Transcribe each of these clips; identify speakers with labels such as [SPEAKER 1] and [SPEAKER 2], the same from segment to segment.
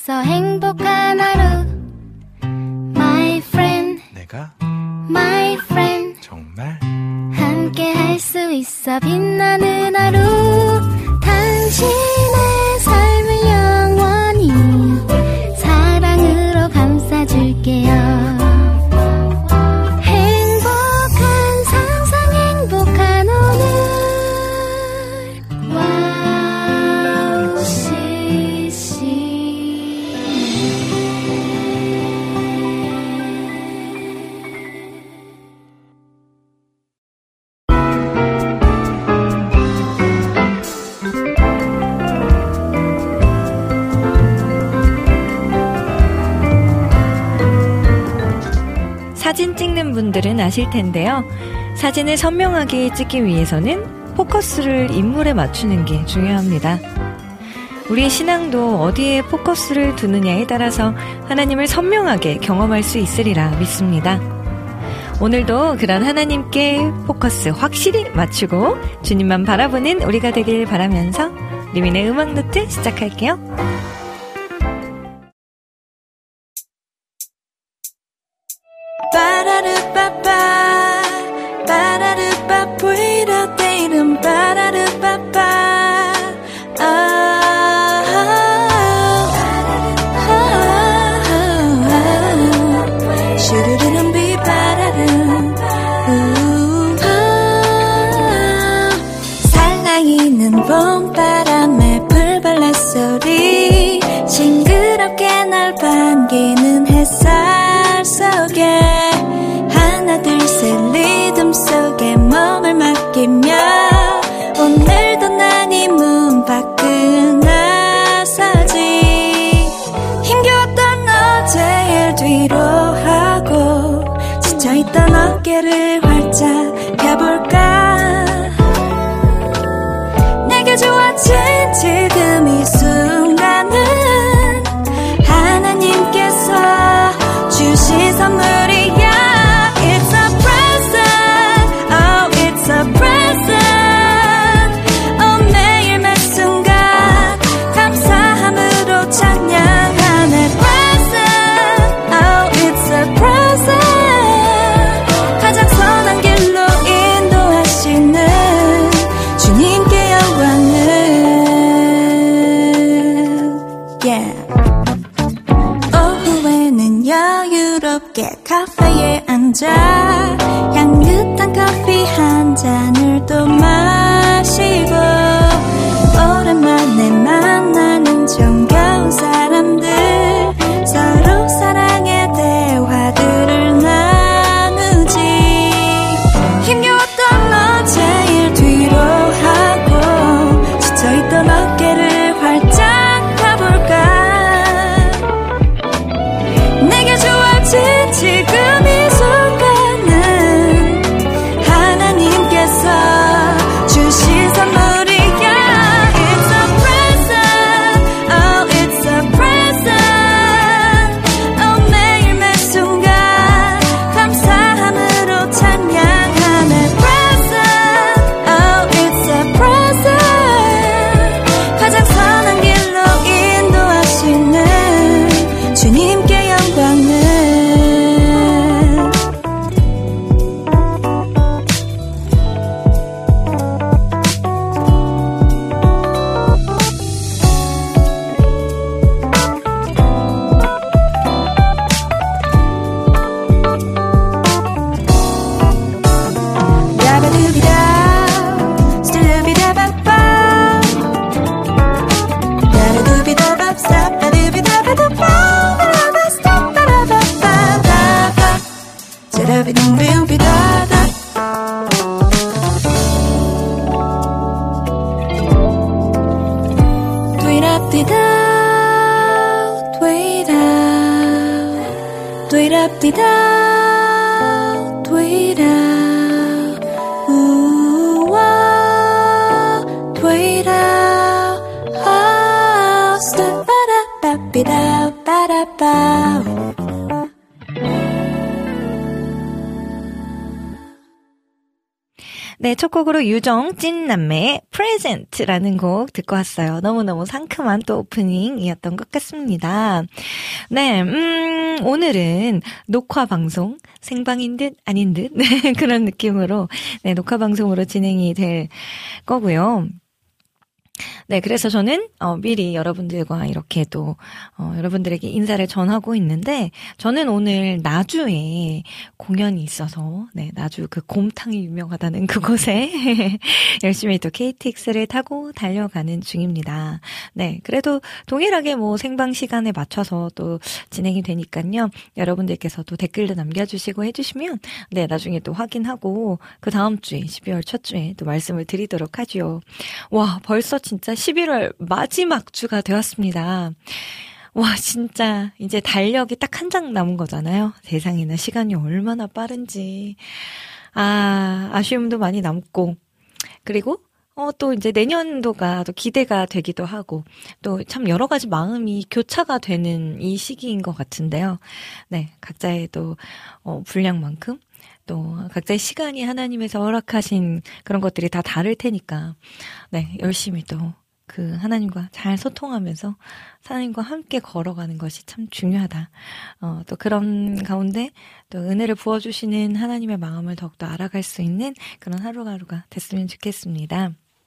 [SPEAKER 1] 있어 행복한 하루 My friend
[SPEAKER 2] 내가
[SPEAKER 1] My friend
[SPEAKER 2] 정말
[SPEAKER 1] 함께 할 수 있어 빛나는 하루 당신의 삶을 영원히 사랑으로 감싸줄게요
[SPEAKER 3] 사진 찍는 분들은 아실 텐데요. 사진을 선명하게 찍기 위해서는 포커스를 인물에 맞추는 게 중요합니다. 우리 신앙도 어디에 포커스를 두느냐에 따라서 하나님을 선명하게 경험할 수 있으리라 믿습니다. 오늘도 그런 하나님께 포커스 확실히 맞추고 주님만 바라보는 우리가 되길 바라면서 리민의 음악노트 시작할게요.
[SPEAKER 4] 살랑이는 봄바람에 불벌레 소리 싱그럽게 날 반기는 햇살 속에 하나 둘 셋 리듬 속에 몸을 맡기며 오늘도 난 이 문 밖을 나서지 힘겨웠던 어제 일 뒤로 하고 지쳐있던 어깨를 활짝 펴볼까 내게 주어진 지금 이 순간은 하나님께서 주신 선물이야 It's a present, oh it's a present oh 매일 매 순간 감사함으로 찬양하네 present, oh it's a present 가장 선한 길로 인도하시는 주님께 영광을 yeah. 오후에는 여유롭게 카페에 앉아 향긋한 커피 한 잔을 또 마시고 오랜만에 만나는 정겨운 사람들 서로 사랑의 대화들을 나누지 힘겨웠던 어제 일 뒤로 하고 지쳐있던 어깨를 활짝 펴볼까 내게 주어진 지금 이 순간은 하나님께서 주신 선물이야 It's a present, oh it's a present oh 매일 매 순간 감사함으로 찬양하네 present, oh it's a present 가장 선한 길로 인도하시는 주님께 영광을
[SPEAKER 3] 네, 첫 곡으로 유정 찐남매의 프레젠트라는 곡 듣고 왔어요. 너무너무 상큼한 또 오프닝이었던 것 같습니다. 네, 오늘은 녹화 방송, 생방인 듯 아닌 듯 네, 그런 느낌으로 네, 녹화 방송으로 진행이 될 거고요. 네, 그래서 저는 미리 여러분들과 이렇게 또 여러분들에게 인사를 전하고 있는데 저는 오늘 나주에 공연이 있어서 네, 나주 그 곰탕이 유명하다는 그곳에 열심히 또 KTX를 타고 달려가는 중입니다. 네, 그래도 동일하게 뭐 생방 시간에 맞춰서 또 진행이 되니까요. 여러분들께서도 댓글도 남겨주시고 해주시면 네, 나중에 또 확인하고 그 다음 주에 12월 첫 주에 또 말씀을 드리도록 하죠. 와, 벌써 진짜 11월 마지막 주가 되었습니다. 와, 진짜 이제 달력이 딱 한 장 남은 거잖아요. 세상에나 시간이 얼마나 빠른지. 아쉬움도 많이 남고. 그리고 또 이제 내년도가 또 기대가 되기도 하고 또 참 여러 가지 마음이 교차가 되는 이 시기인 것 같은데요. 네, 각자의 또 분량만큼 또 각자의 시간이 하나님에서 허락하신 그런 것들이 다 다를 테니까 네, 열심히 또 그 하나님과 잘 소통하면서 하나님과 함께 걸어가는 것이 참 중요하다. 또 그런 가운데 또 은혜를 부어주시는 하나님의 마음을 더욱더 알아갈 수 있는 그런 하루하루가 됐으면 좋겠습니다.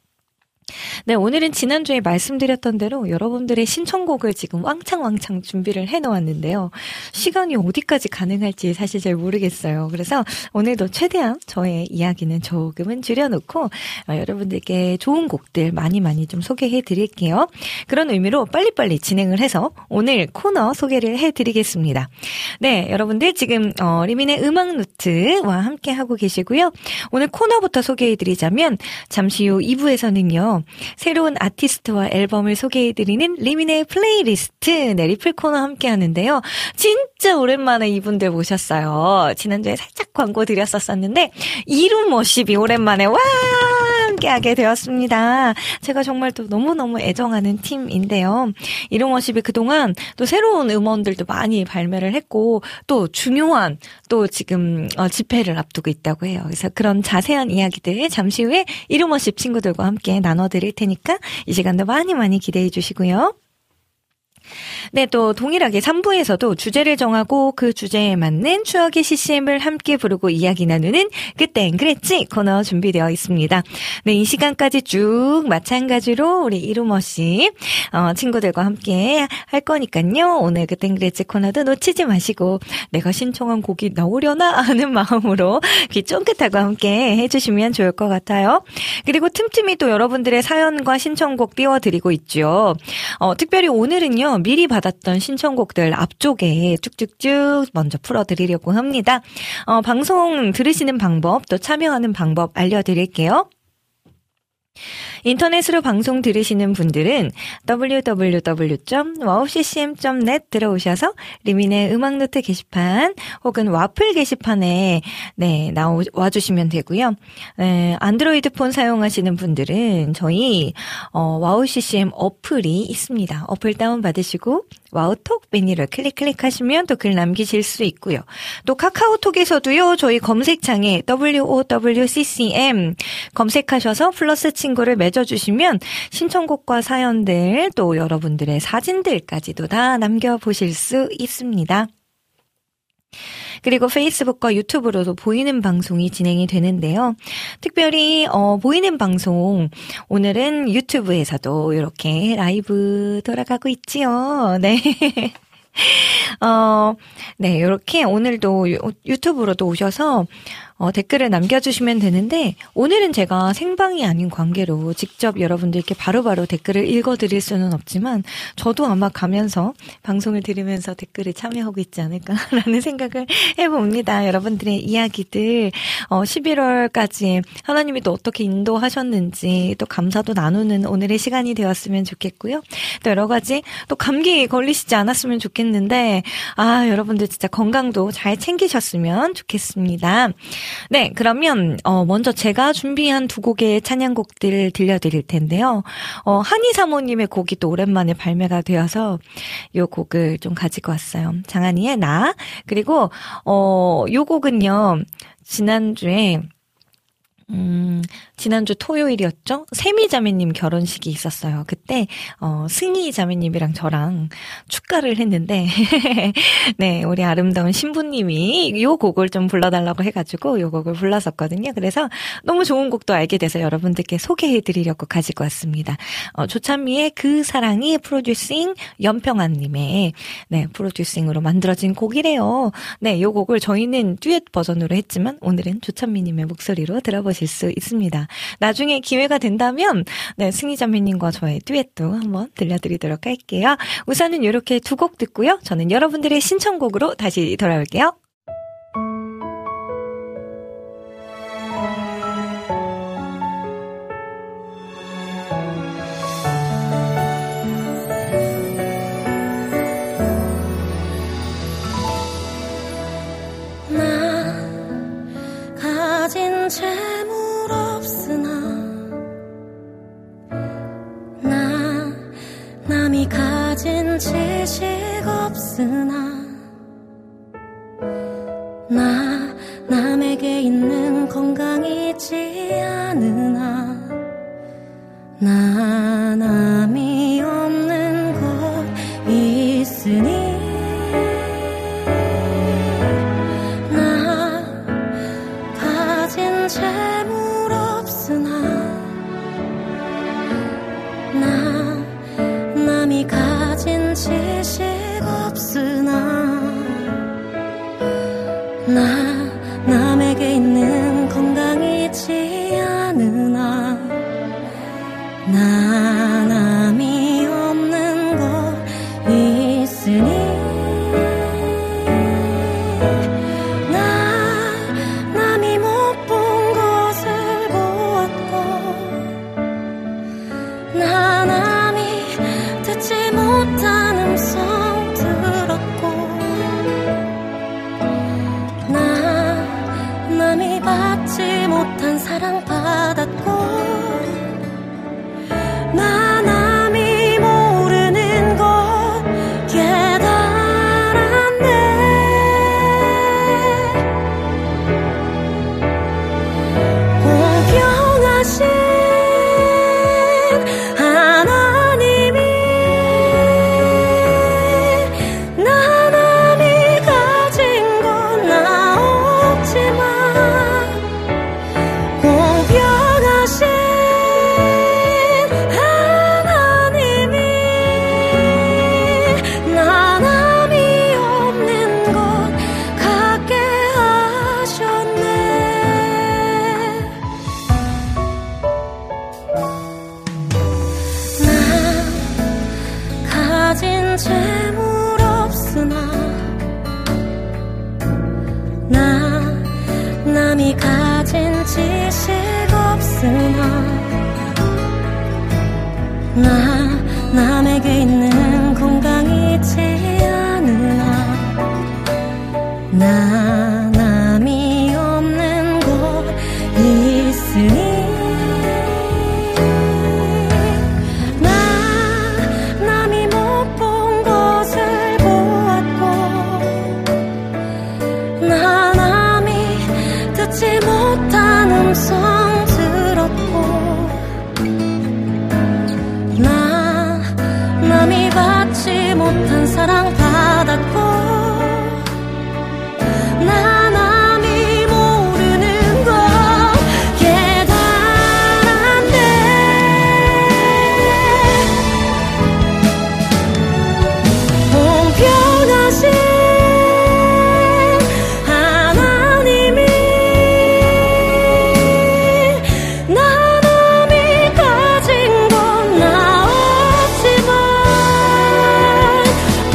[SPEAKER 3] 네, 오늘은 지난주에 말씀드렸던 대로 여러분들의 신청곡을 지금 왕창 준비를 해놓았는데요. 시간이 어디까지 가능할지 사실 잘 모르겠어요. 그래서 오늘도 최대한 저의 이야기는 조금은 줄여놓고 여러분들께 좋은 곡들 많이 좀 소개해드릴게요. 그런 의미로 빨리빨리 진행을 해서 오늘 코너 소개를 해드리겠습니다. 네, 여러분들 지금 리민의 음악노트와 함께 하고 계시고요. 오늘 코너부터 소개해드리자면 잠시 후 2부에서는요. 새로운 아티스트와 앨범을 소개해드리는 리민의 플레이리스트 네, 리플 코너 함께 하는데요. 진짜 오랜만에 이분들 모셨어요. 지난주에 살짝 광고 드렸었는데 이룸워십이 오랜만에 함께하게 되었습니다. 제가 정말 또 너무너무 애정하는 팀인데요. 이룸워십이 그동안 또 새로운 음원들도 많이 발매를 했고 또 중요한 또 지금 집회를 앞두고 있다고 해요. 그래서 그런 자세한 이야기들 잠시 후에 이룸워십 친구들과 함께 나눠드릴 테니까 이 시간도 많이 기대해 주시고요. 네, 또 동일하게 3부에서도 주제를 정하고 그 주제에 맞는 추억의 CCM을 함께 부르고 이야기 나누는 그땐 그랬지 코너 준비되어 있습니다. 네, 이 시간까지 쭉 마찬가지로 우리 이루머씨 친구들과 함께 할 거니까요. 오늘 그땐 그랬지 코너도 놓치지 마시고 내가 신청한 곡이 나오려나 하는 마음으로 귀 쫑긋하고 함께 해주시면 좋을 것 같아요. 그리고 틈틈이 또 여러분들의 사연과 신청곡 띄워드리고 있죠. 특별히 오늘은요. 미리 받았던 신청곡들 앞쪽에 쭉쭉쭉 먼저 풀어드리려고 합니다. 방송 들으시는 방법 또 참여하는 방법 알려드릴게요. 인터넷으로 방송 들으시는 분들은 www.wowccm.net 들어오셔서 리민의 음악노트 게시판 혹은 와플 게시판에 네, 와주시면 되고요. 안드로이드 폰 사용하시는 분들은 저희 와우CCM 어플이 있습니다. 어플 다운받으시고 와우톡 메뉴를 클릭하시면 또 글 남기실 수 있고요. 또 카카오톡에서도요. 저희 검색창에 WOWCCM 검색하셔서 플러스 친구를 맺어주시면 신청곡과 사연들 또 여러분들의 사진들까지도 다 남겨보실 수 있습니다. 그리고 페이스북과 유튜브로도 보이는 방송이 진행이 되는데요. 특별히 보이는 방송 오늘은 유튜브에서도 이렇게 라이브 돌아가고 있지요. 네. 네, 이렇게 오늘도 유튜브로도 오셔서 댓글을 남겨주시면 되는데 오늘은 제가 생방이 아닌 관계로 직접 여러분들께 바로바로 댓글을 읽어드릴 수는 없지만 저도 아마 가면서 방송을 들으면서 댓글을 참여하고 있지 않을까라는 생각을 해봅니다. 여러분들의 이야기들 11월까지 하나님이 또 어떻게 인도하셨는지 또 감사도 나누는 오늘의 시간이 되었으면 좋겠고요. 또 여러 가지 또 감기 걸리시지 않았으면 좋겠는데 여러분들 진짜 건강도 잘 챙기셨으면 좋겠습니다. 네, 그러면 먼저 제가 준비한 두 곡의 찬양곡들을 들려드릴 텐데요. 한희 사모님의 곡이 또 오랜만에 발매가 되어서 이 곡을 좀 가지고 왔어요. 장한희의 나. 그리고 이 곡은요. 지난주에 지난주 토요일이었죠? 세미자매님 결혼식이 있었어요. 그때 승희자매님이랑 저랑 축가를 했는데 네, 우리 아름다운 신부님이 요 곡을 좀 불러달라고 해가지고 요 곡을 불렀었거든요. 그래서 너무 좋은 곡도 알게 돼서 여러분들께 소개해드리려고 가지고 왔습니다. 조찬미의 그 사랑이 프로듀싱 연평아님의 네, 프로듀싱으로 만들어진 곡이래요. 네, 요 곡을 저희는 듀엣 버전으로 했지만 오늘은 조찬미님의 목소리로 들어보실 수 있습니다. 나중에 기회가 된다면 네, 승희자매님과 저의 듀엣도 한번 들려드리도록 할게요. 우선은 이렇게 두 곡 듣고요. 저는 여러분들의 신청곡으로 다시 돌아올게요.
[SPEAKER 4] 나 가진 재물 없으나 남이 가진 지식 없으나 남에게 있는 건강이지 않으나 남이 없는 것 있으니 재물 없으나 남이 가진 지식 없으나 남에게 있는 건강이지 않으나 남이 없는 것 있으니 받지 못한 사랑 받았고 남이 모르는 것 깨달았네. 공평하신 하나님이 남이 가진 건 나 없지만 공평하신 하나님이 남이 없는 것 갖게 하셨네. 나 가진 재물 없으나 남이 가진 지식 없으나 남에게 있는 건강이지 않으나 남이 없는 것 있으니 남이 못 본 것을 보았고 남이 듣지 못한 음성 들었고 남이 받지 못한 사랑 받았고 남이 모르는 것 깨달았네. 공평하신 하나님이 남이 가진 건 나 없지만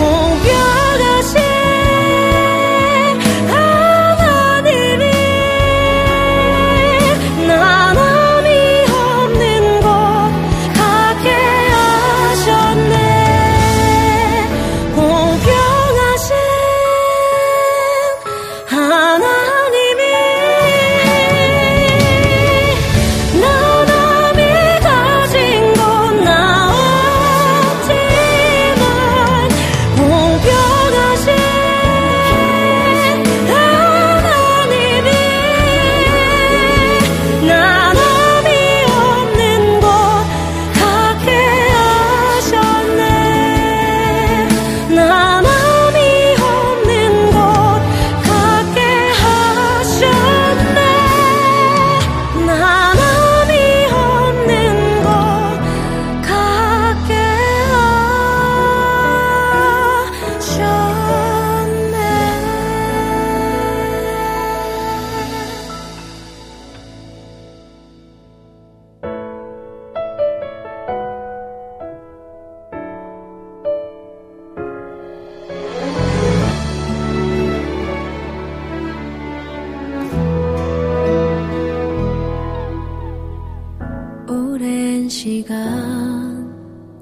[SPEAKER 2] 오랜 시간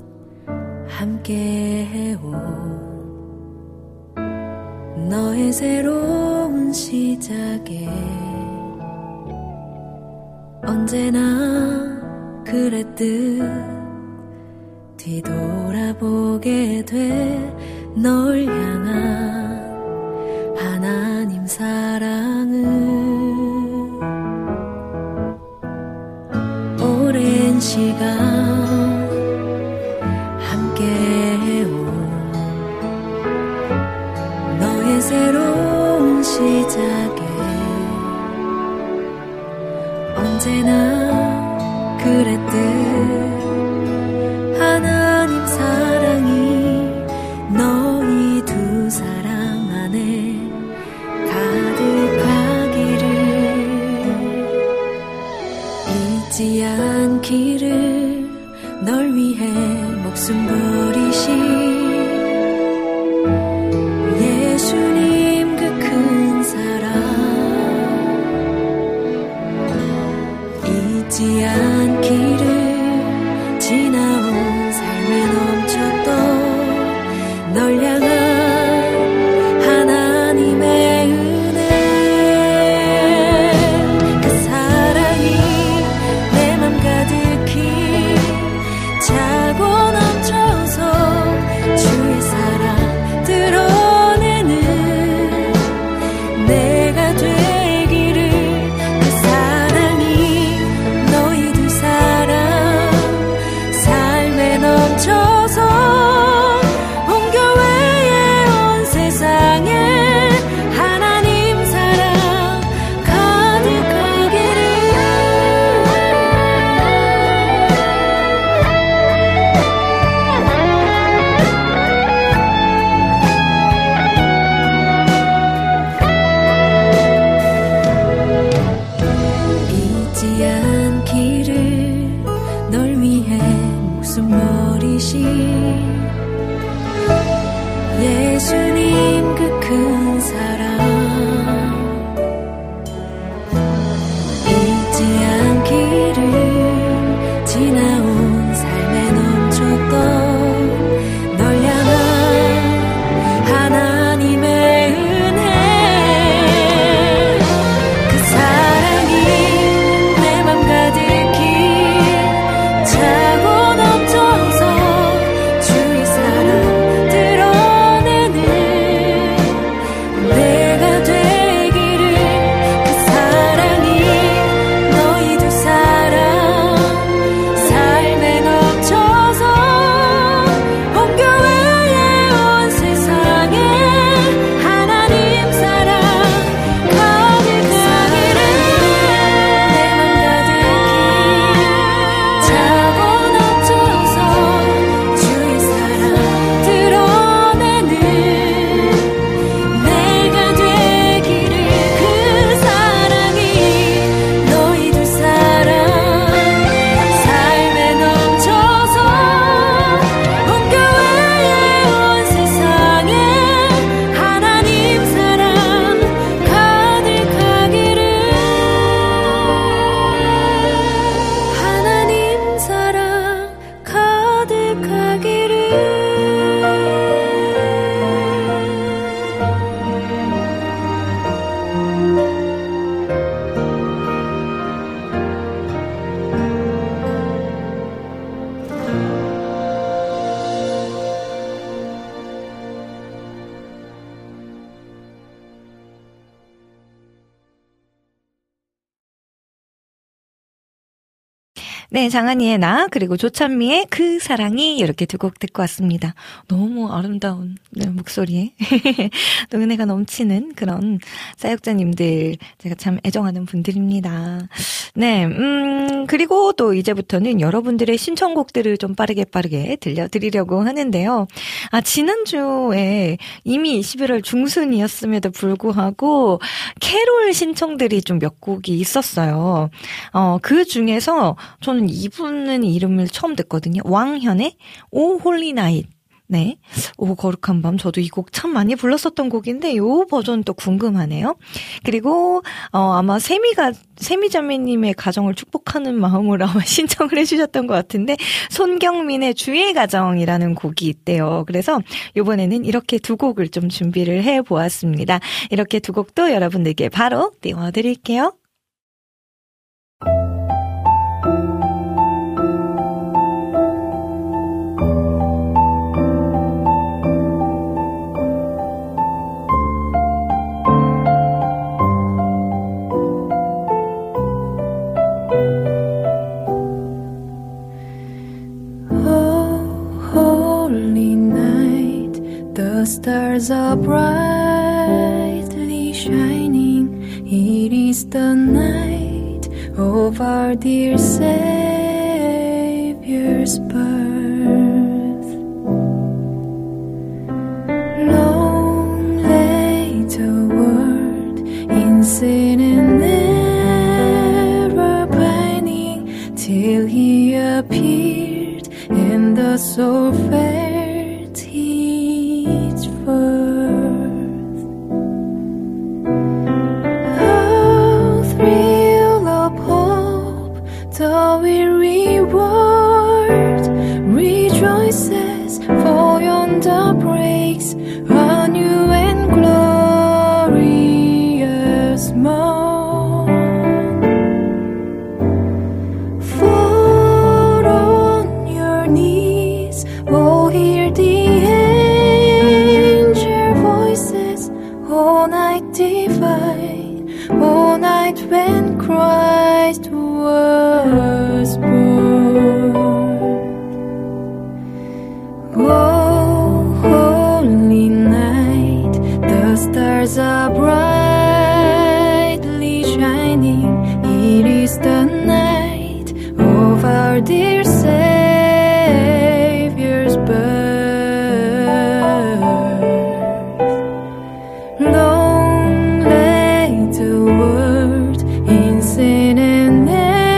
[SPEAKER 2] 함께해온 너의 새로운 시작에 언제나 그랬듯 뒤돌아보게 돼 널 향한 하나님 사랑은 오랜 시간 함께해온 너의 새로운 시작에 언제나 그랬듯 하나님 사랑이 너희 두 사람 안에 가득하기를 잊지 않기를 널 위해 목숨 버리신 예수님 그 큰 사랑 잊지 않기를 지나온 삶에 넘쳤던 널 향한 하나님의 은혜 그 사랑이 내 맘 가득히 차고 넘쳐서 주의 사랑 드러내는 내가 되기를 그 사랑이 너희 두 사람 삶에 넘쳐서 예수님 그 큰 사랑 잊지 않기를 지나온 삶에 넘쳤던 널 향한 하나님의 은혜 그 사랑이 내 맘 가득히 차고 넘쳐서 주의 사랑 내가 되기를 그 사랑이 너희 두 사람 삶에 넘쳐서 온 교회에 온 세상에 하나님 사랑 가득하기를 내 맘 가득히 차고 넘쳐서 주의 사랑 드러내는 내가 되기를 그 사랑이 너희 두 사람 삶에 넘쳐서 온 교회에 온 세상에 하나님 사랑 가득하기를 하나님 사랑 가득하기를
[SPEAKER 3] 네, 장한이의 나 그리고 조찬미의 그 사랑이 이렇게 두 곡 듣고 왔습니다. 너무 아름다운 목소리에 또 은혜가 넘치는 그런 사역자님들 제가 참 애정하는 분들입니다. 네, 그리고 또 이제부터는 여러분들의 신청곡들을 좀 빠르게 들려드리려고 하는데요. 지난주에 이미 11월 중순이었음에도 불구하고 캐롤 신청들이 좀 몇 곡이 있었어요. 그 중에서 저는 이분은 이름을 처음 듣거든요. 왕현의 오 홀리 나잇. 네. 오, 거룩한 밤. 저도 이 곡 참 많이 불렀었던 곡인데, 요 버전 또 궁금하네요. 그리고, 아마 세미자매님의 가정을 축복하는 마음으로 아마 신청을 해주셨던 것 같은데, 손경민의 주의 가정이라는 곡이 있대요. 그래서 이번에는 이렇게 두 곡을 좀 준비를 해보았습니다. 이렇게 두 곡도 여러분들께 바로 띄워드릴게요.
[SPEAKER 2] The stars are brightly shining. It is the night of our dear Savior's birth. Long lay the world in sin and error pining, till He appeared and the soul felt how thrill of hope the weary world rejoices, for yonder breaks a new and glorious morn. Fall on your knees, oh hear the O night divine, O night when Christ was born. Oh, holy night, the stars are brightly shining. It is the night of our dear Savior's birth. Long lay the world in sin and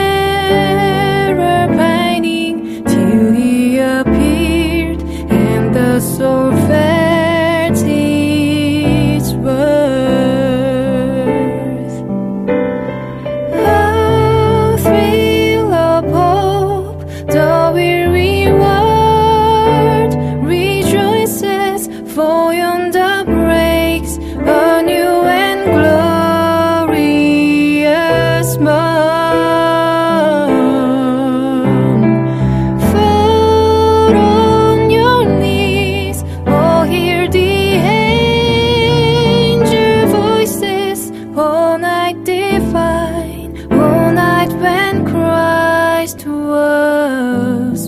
[SPEAKER 2] error pining, till He appeared and the soul felt its worth. A thrill of hope the weary world rejoices, for yonder breaks a new and glorious morn. Fall on your knees, oh hear the angel voices, oh night divine, oh night when Christ was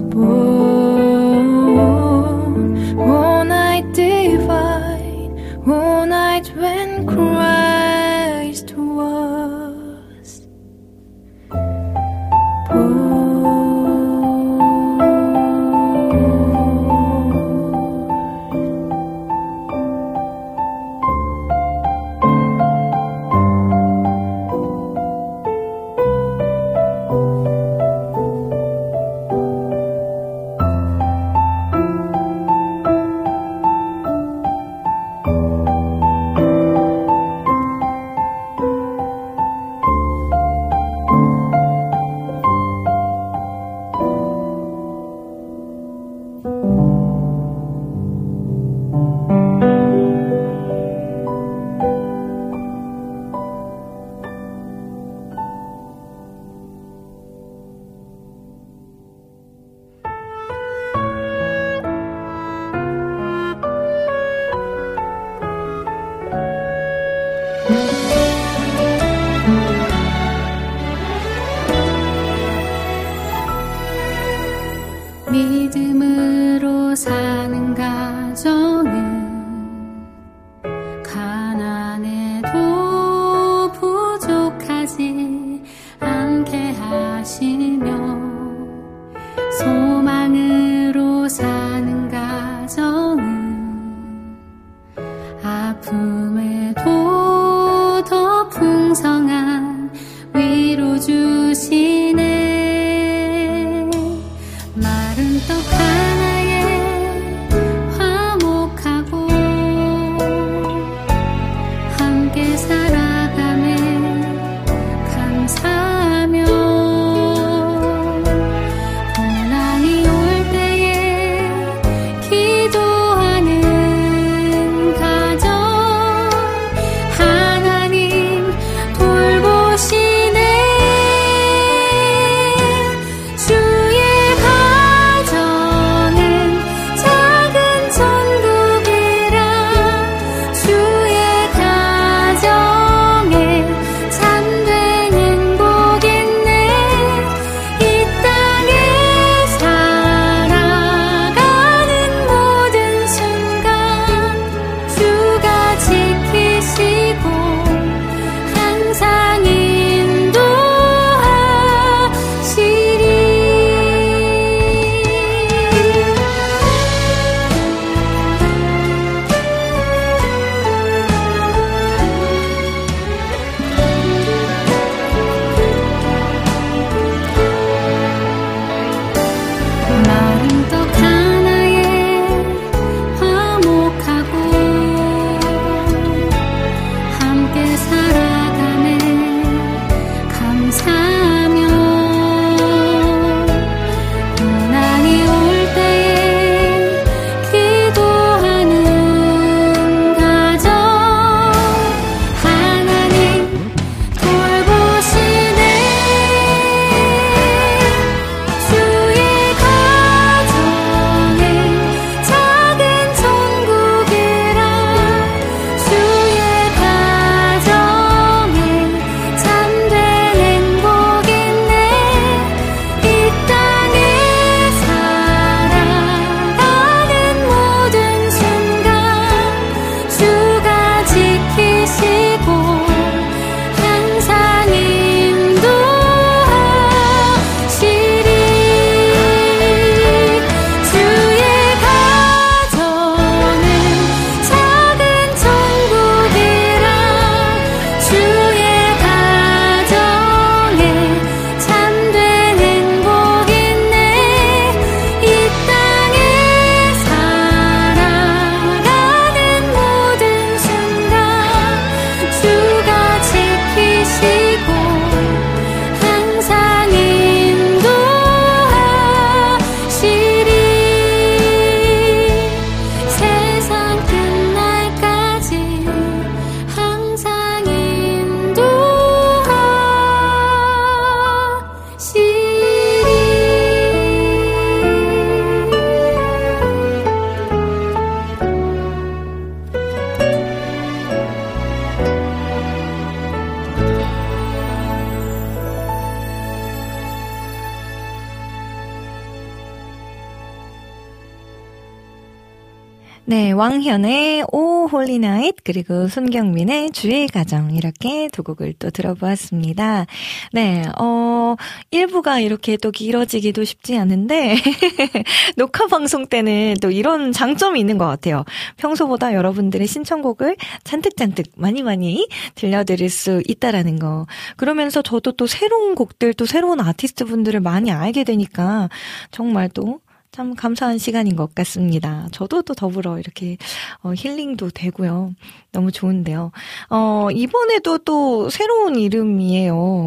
[SPEAKER 2] born. Oh night divine, oh night when Christ was born.
[SPEAKER 5] 믿음으로 사는 가정은 가난해도 부족하지 않게 하시며, 소망으로 사는 가정은 아픔에도 더 풍성한 위로 주시네. 마른 떡 하나에
[SPEAKER 3] 네, 왕현의 오 홀리 나잇 그리고 손경민의 주의 가정 이렇게 두 곡을 또 들어보았습니다. 네, 1부가 이렇게 또 길어지기도 쉽지 않은데 녹화 방송 때는 또 이런 장점이 있는 것 같아요. 평소보다 여러분들의 신청곡을 잔뜩 많이 들려드릴 수 있다라는 거. 그러면서 저도 또 새로운 곡들 또 새로운 아티스트 분들을 많이 알게 되니까 정말 또 참 감사한 시간인 것 같습니다. 저도 또 더불어 이렇게 힐링도 되고요. 너무 좋은데요. 이번에도 또 새로운 이름이에요.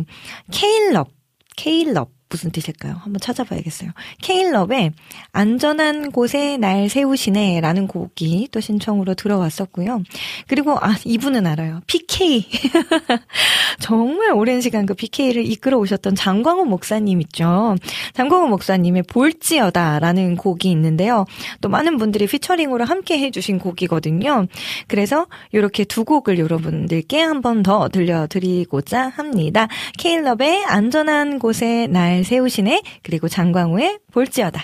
[SPEAKER 3] 케일럽 무슨 뜻일까요? 한번 찾아봐야겠어요. 케일럽의 안전한 곳에 날 세우시네 라는 곡이 또 신청으로 들어왔었고요. 그리고 이분은 알아요. PK. 정말 오랜 시간 그 PK를 이끌어 오셨던 장광호 목사님 있죠. 장광호 목사님의 볼지어다 라는 곡이 있는데요. 또 많은 분들이 피처링으로 함께 해주신 곡이거든요. 그래서 이렇게 두 곡을 여러분들께 한 번 더 들려드리고자 합니다. 케일럽의 안전한 곳에 날 세우시네 그리고 장광호의 볼지어다.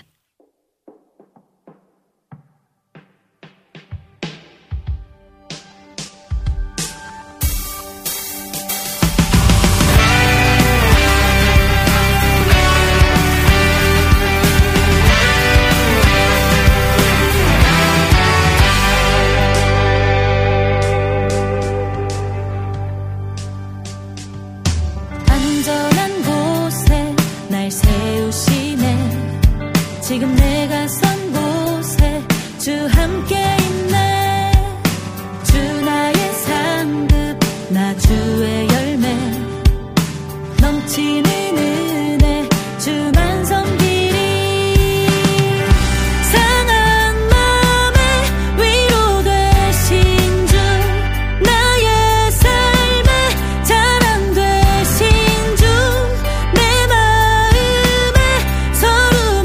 [SPEAKER 4] 지금 내가 선 곳에 주 함께 있네. 주 나의 상급 나 주의 열매 넘치는 은혜 주만 섬기리. 상한 마음에 위로 되신 주 나의 삶에 자랑 되신 주 내 마음에 서름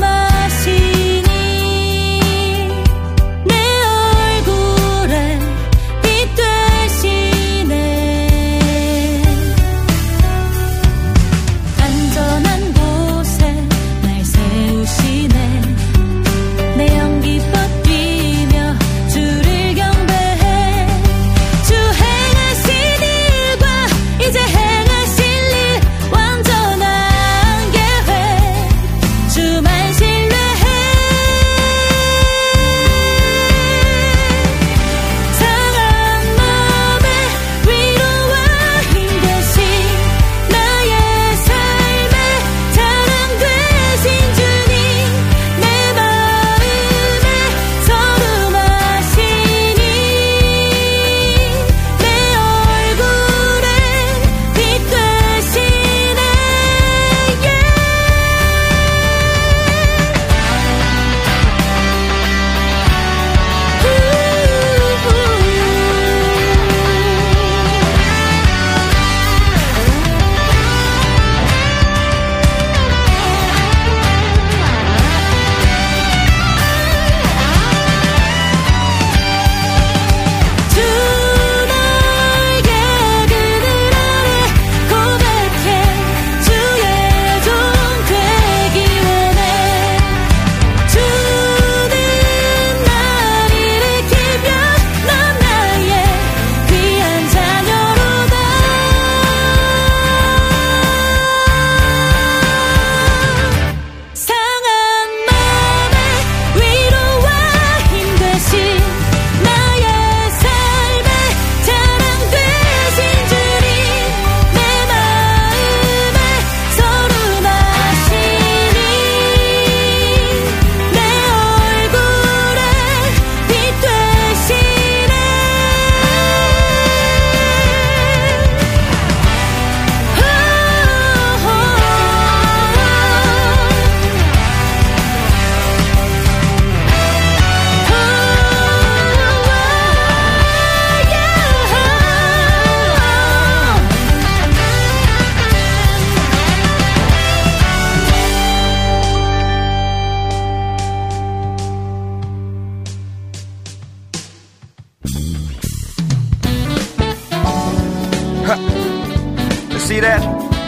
[SPEAKER 6] See that?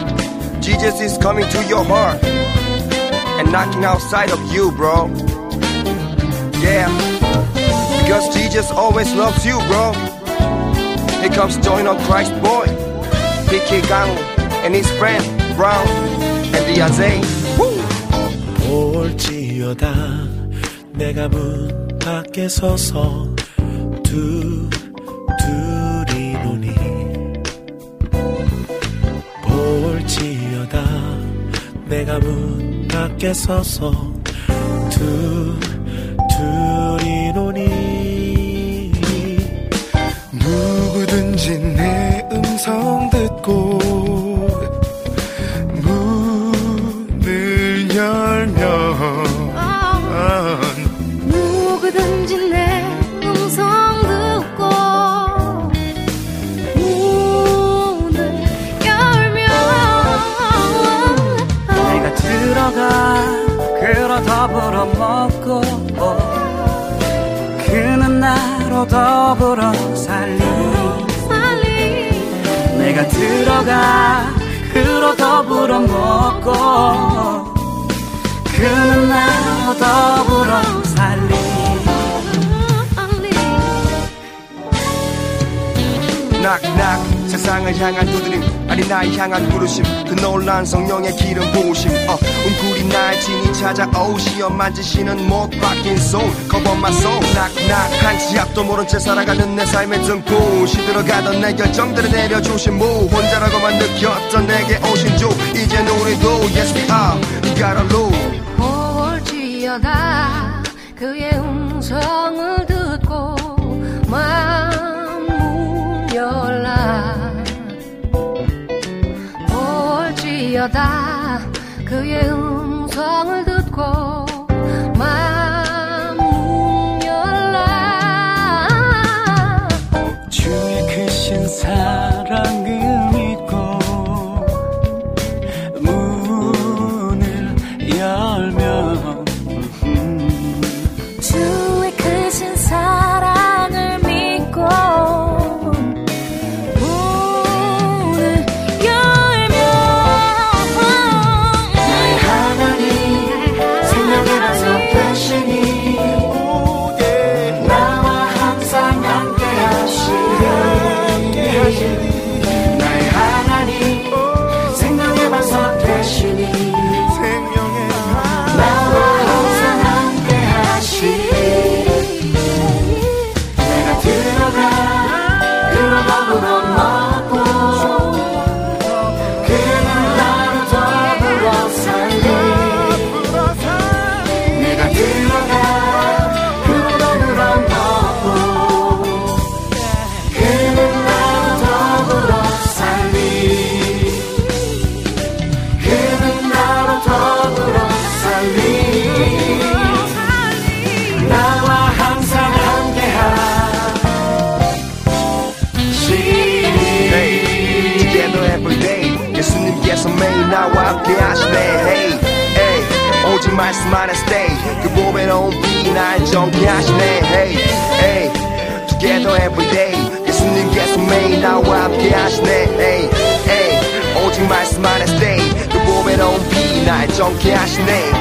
[SPEAKER 6] Jesus is coming to your heart and knocking outside of you, bro. Yeah. Because Jesus always loves you, bro. Here comes join on Christ boy, PK Gang and his friend Brown and Diazay.
[SPEAKER 7] 올지어다 내가 문 밖에 서서 둘이 눈이 볼지어다 내가 문 밖에 서서 둘이 눈이 누구든지 내 음성 듣고 문을 열면
[SPEAKER 5] 누구든지 내 음성 듣고 문을 열면
[SPEAKER 8] 내가 들어가 그러 더불어 먹고 그는 나로 더불어 살리 내가 들어가 그러 더불어 먹고 그는 나로 더불어 살리
[SPEAKER 6] 낙낙 세상을 향한 두드림 아니 나를 향한 부르심 그 놀란 성령의 기름 부으심 웅크린 날 진이 찾아오시어 만지시는 못 바뀐 손 Cover my soul 낙낙 한치 앞도 모른 채 살아가는 내 삶의 등불 시들어가던 내 결정들을 내려주신 무 혼자라고만 느꼈던 내게 오신 주 이젠 우리도 Yes we are You gotta lose
[SPEAKER 5] 볼지어다 그의 음성을 듣고 문 열라 볼지어다 그의 음성을 듣고 문 열라
[SPEAKER 8] 주의 크신 사랑을 믿고 문을 열면
[SPEAKER 5] 주의 크신 사랑을 믿고 문을 열면
[SPEAKER 8] 나의 하나님 생명의 반석 되시니 나와 항상 함께 하시니 나의 하나님 생명의 반석 되시니 나와 항상 함께 하시니 내가 들어가 그로 더불어 먹고 그는 나로 더불어 살리 내가 들어가 그로 더불어 먹고 그는 나로 더불어 살리 그는 나로 더불어 살리 나와 항상 함께
[SPEAKER 6] Hey, together every day 예수님께서 매일 나와 함께 하시네 Hey, hey 오직 말씀 안에 stay 그 몸에 놓은 비 날 정케 하시네 Hey, hey together every day 예수님께서 매일 나와 함께 하시네 Hey, hey 오직 말씀 안에 stay 그 몸에 놓은 비 날 정케 하시네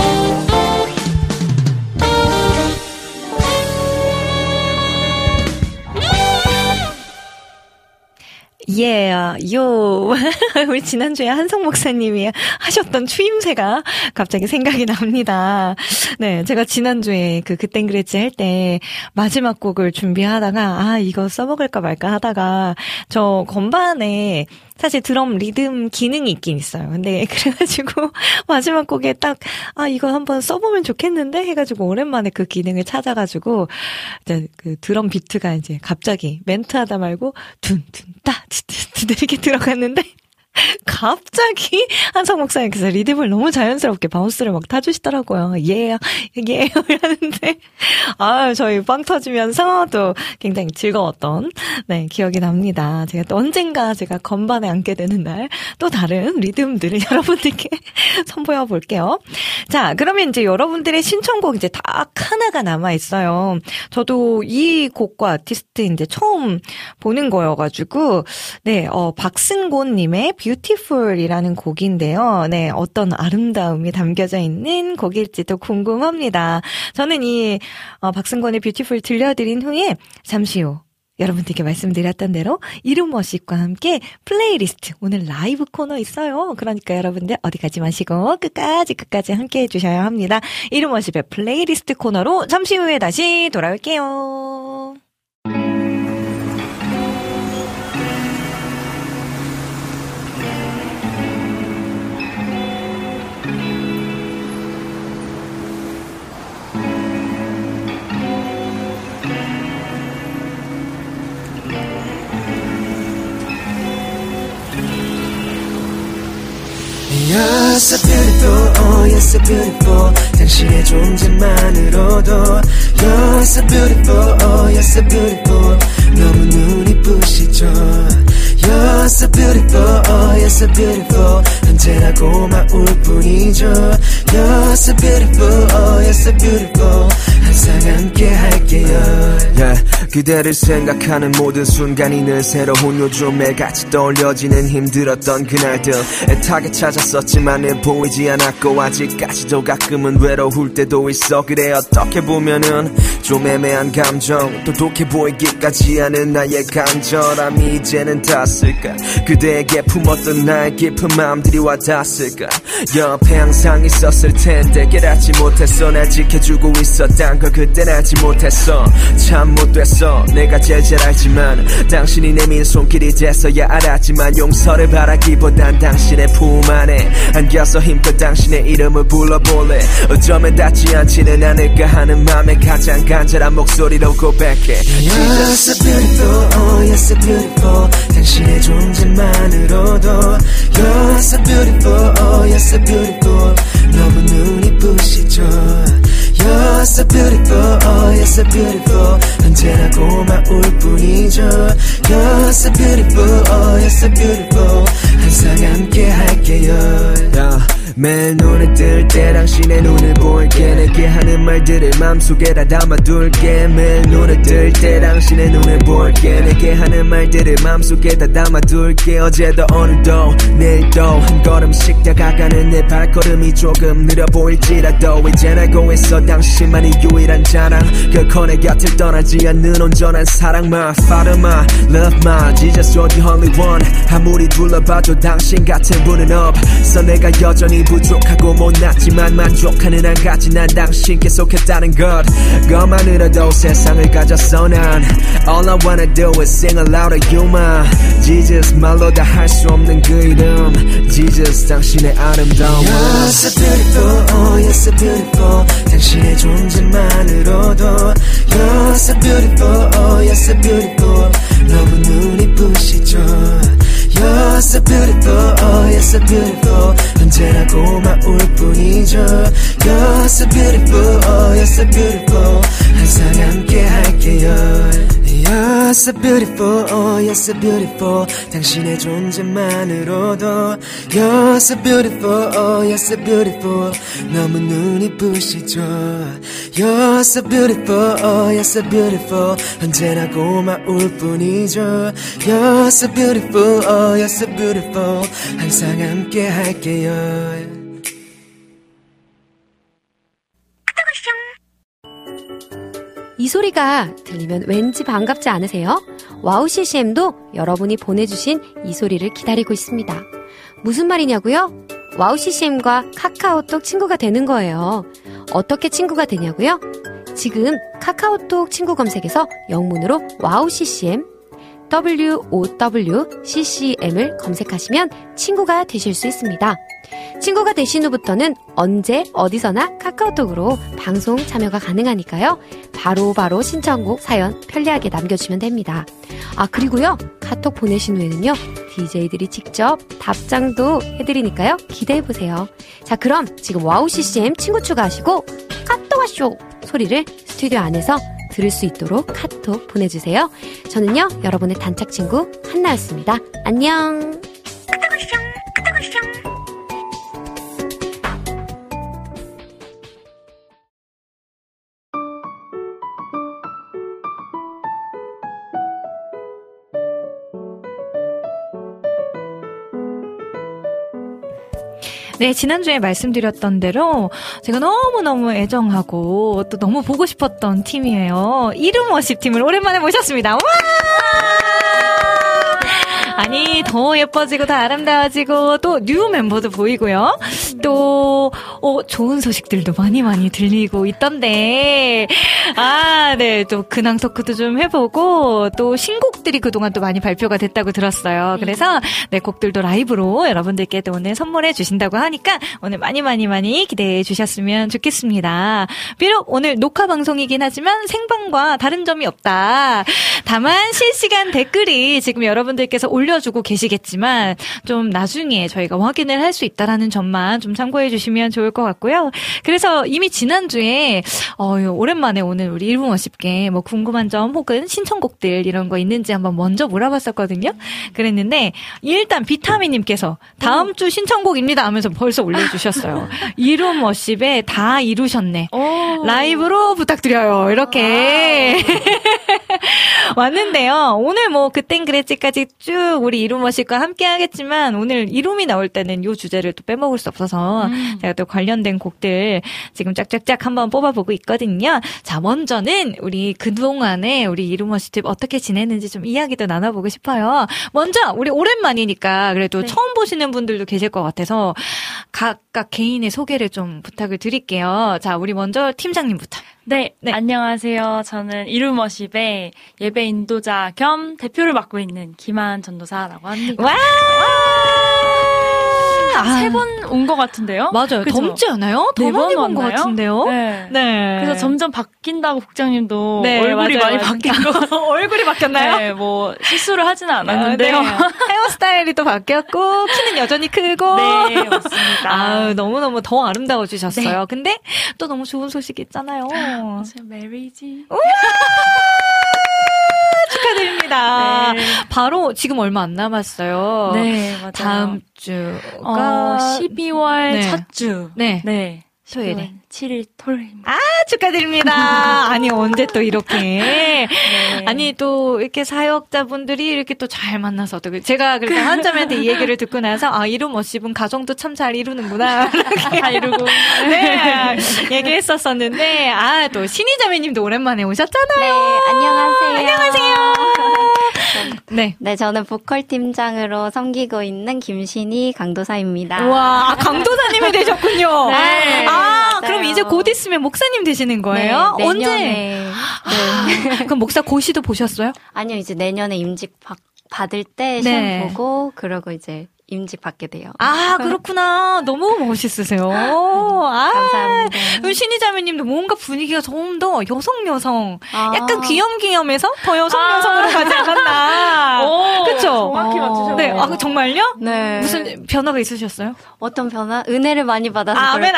[SPEAKER 3] 요. 우리 지난주에 한성 목사님이 하셨던 추임새가 갑자기 생각이 납니다. 네, 제가 지난주에 그땐 그랬지 할 때 마지막 곡을 준비하다가 이거 써먹을까 말까 하다가 저 건반에 사실 드럼 리듬 기능이 있긴 있어요. 근데 그래가지고 마지막 곡에 딱 이거 한번 써보면 좋겠는데 해가지고 오랜만에 그 기능을 찾아가지고 이제 그 드럼 비트가 이제 갑자기 멘트하다 말고 둔둔따 이렇게 들어갔는데 갑자기 한성 목사님께서 리듬을 너무 자연스럽게 바운스를 막 타주시더라고요. 예 하는데 저희 빵 터지면서 또 굉장히 즐거웠던 기억이 납니다. 제가 또 언젠가 제가 건반에 앉게 되는 날 또 다른 리듬들을 여러분들께 선보여 볼게요. 자, 그러면 이제 여러분들의 신청곡 이제 딱 하나가 남아있어요. 저도 이 곡과 아티스트 이제 처음 보는 거여가지고, 네, 박승곤님의 Beautiful이라는 곡인데요. 네, 어떤 아름다움이 담겨져 있는 곡일지도 궁금합니다. 저는 이, 박승곤의 Beautiful 들려드린 후에 잠시 후 여러분들께 말씀드렸던 대로 이름워십과 함께 플레이리스트 오늘 라이브 코너 있어요. 그러니까 여러분들 어디 가지 마시고 끝까지 함께 해주셔야 합니다. 이름워십의 플레이리스트 코너로 잠시 후에 다시 돌아올게요.
[SPEAKER 9] You're so beautiful, oh you're so beautiful. 당신의 존재만으로도 You're so beautiful, oh you're so beautiful. 너무 눈이 부시죠. You're so beautiful, oh you're so beautiful. 언제나 고마울 뿐이죠. You're so beautiful, oh you're so beautiful. 항상 함께 할게요.
[SPEAKER 10] Yeah, 그대를 생각하는 모든 순간이 늘 새로운 요즘 매일같이 떠올려지는 힘들었던 그날들 애타게 찾았었지만 늘 보이지 않았고 아직까지도 가끔은 외로울 때도 있어. 그래 어떻게 보면은 좀 애매한 감정 똑똑해 보이기까지 하는 나의 간절함이 이제는 닿았을까. 그대에게 품었던 나의 깊은 마음들이 와닿았을까. 옆에 항상 있었을 텐데 깨닫지 못했어. 날 지켜주고 있었단 걸 그땐 알지 못했어. 참 못됐어. 내가 제일 잘 알지만 당신이 내민 손길이 돼서야 알았지만 용서를 바라기보단 당신의 품 안에 안겨서 힘껏 당신의 이름을 불러볼래. 어쩌면 닿지 않지는 않을까 하는 맘에 가장 간절한 목소리로 고백해.
[SPEAKER 9] You're so beautiful, oh you're so beautiful. 당신의 존재만으로도 You're so beautiful, oh you're so beautiful. 너무 눈이 부시죠. You're so beautiful, oh you're so beautiful. 언제나 고마울 뿐이죠. You're so beautiful, oh you're so beautiful. 항상 함께 할게요.
[SPEAKER 10] Yeah. 매일 눈에 뜰 때 당신의 눈을 볼게. 내게 하는 말들을 맘속에다 담아둘게. 매일 눈에 뜰 때 당신의 눈을 볼게. 내게 하는 말들을 맘속에다 담아둘게. 어제도 오늘도 내일도 한 걸음씩 다가가는 내 발걸음이 조금 느려 보일지라도 이젠 알고 있어 당신만이 유일한 자랑. 결코 내 곁을 떠나지 않는 온전한 사랑. My father, my love, my Jesus, you're the only one. 아무리 둘러봐도 당신 같은 분은 없어. 내가 여전히 부족하고 못났지만 만족하는 한가지 난 당신 계속했다는 것. 그것만으로도 세상을 가졌어 난. All I wanna do is sing aloud to you my Jesus. 말로 다 할 수 없는 그 이름 Jesus. 당신의 아름다움.
[SPEAKER 9] You're so beautiful, oh you're so beautiful. 당신의 존재만으로도 You're so beautiful, oh you're so beautiful. 너무 눈이 부시죠. You're so beautiful, oh you're so beautiful. 언제나 고마울 뿐이죠. You're so beautiful, oh you're so beautiful. 항상 함께 할게요. You're so beautiful, oh you're so beautiful. 당신의 존재만으로도 You're so beautiful, oh you're so beautiful. 너무 눈이 부시죠. You're so beautiful, oh you're so beautiful. 언제나 고마울 뿐이죠. You're so beautiful, oh you're so beautiful. 항상 함께 할게요.
[SPEAKER 11] 이 소리가 들리면 왠지 반갑지 않으세요? 와우 CCM도 여러분이 보내주신 이 소리를 기다리고 있습니다. 무슨 말이냐고요? 와우 CCM과 카카오톡 친구가 되는 거예요. 어떻게 친구가 되냐고요? 지금 카카오톡 친구 검색에서 영문으로 와우 CCM WOWCCM을 검색하시면 친구가 되실 수 있습니다. 친구가 되신 후부터는 언제 어디서나 카카오톡으로 방송 참여가 가능하니까요. 바로 신청곡 사연 편리하게 남겨주시면 됩니다. 아 그리고요 카톡 보내신 후에는요 DJ들이 직접 답장도 해드리니까요 기대해보세요. 자 그럼 지금 와우 CCM 친구 추가하시고 카톡 와쇼 소리를 스튜디오 안에서 들을 수 있도록 카톡 보내주세요. 저는요 여러분의 단짝 친구 한나였습니다. 안녕.
[SPEAKER 3] 네, 지난주에 말씀드렸던 대로 제가 너무너무 애정하고 또 너무 보고 싶었던 팀이에요. 이름워십 팀을 오랜만에 모셨습니다. 와! 아니, 더 예뻐지고 더 아름다워지고 또 뉴 멤버도 보이고요. 또 좋은 소식들도 많이 들리고 있던데 네, 또 근황 토크도 좀 해보고 또 신곡들이 그동안 또 많이 발표가 됐다고 들었어요. 그래서 네, 곡들도 라이브로 여러분들께 또 오늘 선물해 주신다고 하니까 오늘 많이 기대해 주셨으면 좋겠습니다. 비록 오늘 녹화 방송이긴 하지만 생방과 다른 점이 없다. 다만 실시간 댓글이 지금 여러분들께서 올려주고 계시겠지만 좀 나중에 저희가 확인을 할 수 있다라는 점만 좀 참고해 주시면 좋을 것 같고요. 그래서 이미 지난주에 오랜만에 오늘 우리 1분 50개 뭐 궁금한 점 혹은 신청곡들 이런 거 있는지 한번 먼저 물어봤었거든요. 그랬는데 일단 비타민님께서 다음 주 신청곡입니다 하면서 벌써 올려주셨어요. 1분 50에 다 이루셨네. 라이브로 부탁드려요. 이렇게 왔는데요. 오늘 뭐 그땐 그랬지까지 쭉 우리 이루머십과 함께 하겠지만 오늘 이룸이 나올 때는 요 주제를 또 빼먹을 수 없어서 제가 또 관련된 곡들 지금 짝짝짝 한번 뽑아보고 있거든요. 자, 먼저는 우리 그동안에 우리 이루머십 어떻게 지냈는지 좀 이야기도 나눠보고 싶어요. 먼저 우리 오랜만이니까 그래도 네. 처음 보시는 분들도 계실 것 같아서 각각 개인의 소개를 좀 부탁을 드릴게요. 자, 우리 먼저 팀장님부터.
[SPEAKER 12] 네, 안녕하세요. 저는 이루머십의 예배 인도자 겸 대표를 맡고 있는 김한 전도사라고 합니다.
[SPEAKER 3] 와!
[SPEAKER 12] 3번 온 것 같은데요?
[SPEAKER 3] 맞아요.
[SPEAKER 12] 그쵸?
[SPEAKER 3] 덤지 않아요? 더 많이 본 것 같은데요?
[SPEAKER 12] 네.
[SPEAKER 3] 네.
[SPEAKER 12] 그래서 점점 바뀐다고 국장님도
[SPEAKER 3] 네,
[SPEAKER 12] 얼굴이
[SPEAKER 3] 맞아요.
[SPEAKER 12] 많이 바뀐 거.
[SPEAKER 3] 얼굴이 바뀌었나요?
[SPEAKER 12] 네, 뭐 실수를 하지는 않았는데요.
[SPEAKER 3] 네. 헤어스타일이 또 바뀌었고 키는 여전히 크고.
[SPEAKER 12] 네, 맞습니다.
[SPEAKER 3] 너무너무 더 아름다워지셨어요.
[SPEAKER 12] 네.
[SPEAKER 3] 근데 또 너무 좋은 소식이 있잖아요.
[SPEAKER 12] 제 메리지.
[SPEAKER 3] 축하드립니다.
[SPEAKER 12] 네.
[SPEAKER 3] 바로 지금 얼마 안 남았어요.
[SPEAKER 12] 네, 맞아요.
[SPEAKER 3] 다음 주가
[SPEAKER 12] 12월
[SPEAKER 3] 네.
[SPEAKER 12] 첫 주.
[SPEAKER 3] 네.
[SPEAKER 12] 네.
[SPEAKER 3] 토요일에.
[SPEAKER 12] 7일 토요일입니다.
[SPEAKER 3] 축하드립니다. 아니, 언제 또 이렇게. 네. 아니, 또, 이렇게 사역자분들이 이렇게 또 잘 만나서, 또 제가 그래서 한점한테 이 얘기를 듣고 나서, 이룸워십은 가정도 참 잘 이루는구나. 이렇게.
[SPEAKER 12] 다 이루고.
[SPEAKER 3] 네. 얘기했었었는데, 또 신희자매님도 오랜만에 오셨잖아요.
[SPEAKER 13] 네, 안녕하세요.
[SPEAKER 3] 안녕하세요. 네.
[SPEAKER 13] 저는 보컬 팀장으로 섬기고 있는 김신희 강도사입니다.
[SPEAKER 3] 와, 강도사님이 되셨군요.
[SPEAKER 13] 네.
[SPEAKER 3] 그럼 이제 곧 있으면 목사님 되시는 거예요?
[SPEAKER 13] 네,
[SPEAKER 3] 언제?
[SPEAKER 13] 내년에.
[SPEAKER 3] 네. 그럼 목사 고시도 보셨어요?
[SPEAKER 13] 아니요, 이제 내년에 임직 받을 때 시험 보고 그러고 이제 임직 받게 돼요.
[SPEAKER 3] 그렇구나. 너무 멋있으세요.
[SPEAKER 13] 감사합니다.
[SPEAKER 3] 그럼 신희자매님도 뭔가 분위기가 좀 더 여성. 약간 귀염귀염해서 더 여성으로 가지 않았나. 그쵸?
[SPEAKER 12] 정확히 맞추셨네요.
[SPEAKER 3] 네. 정말요?
[SPEAKER 13] 네.
[SPEAKER 3] 무슨 변화가 있으셨어요?
[SPEAKER 13] 어떤 변화? 은혜를 많이 받아서
[SPEAKER 3] 아멘.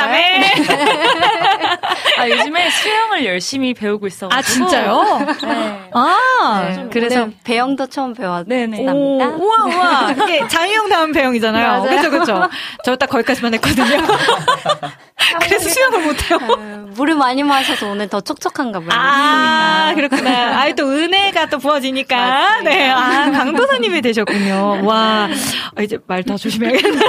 [SPEAKER 12] 요즘에 수영을 열심히 배우고 있어가지고.
[SPEAKER 3] 진짜요?
[SPEAKER 12] 네.
[SPEAKER 3] 그래서
[SPEAKER 13] 배영도 처음 배웠답니다.
[SPEAKER 3] 우와. 이게 장희영 다음 배영이잖아요. 그쵸. 저 딱 거기까지만 했거든요. 그래서 수영을 못해요.
[SPEAKER 13] 물을 많이 마셔서 오늘 더 촉촉한가 봐요.
[SPEAKER 3] 그렇구나. 또 은혜가 또 부어지니까. 네. 강도사님이 되셨군요. 와. 이제 말 더 조심해야겠다.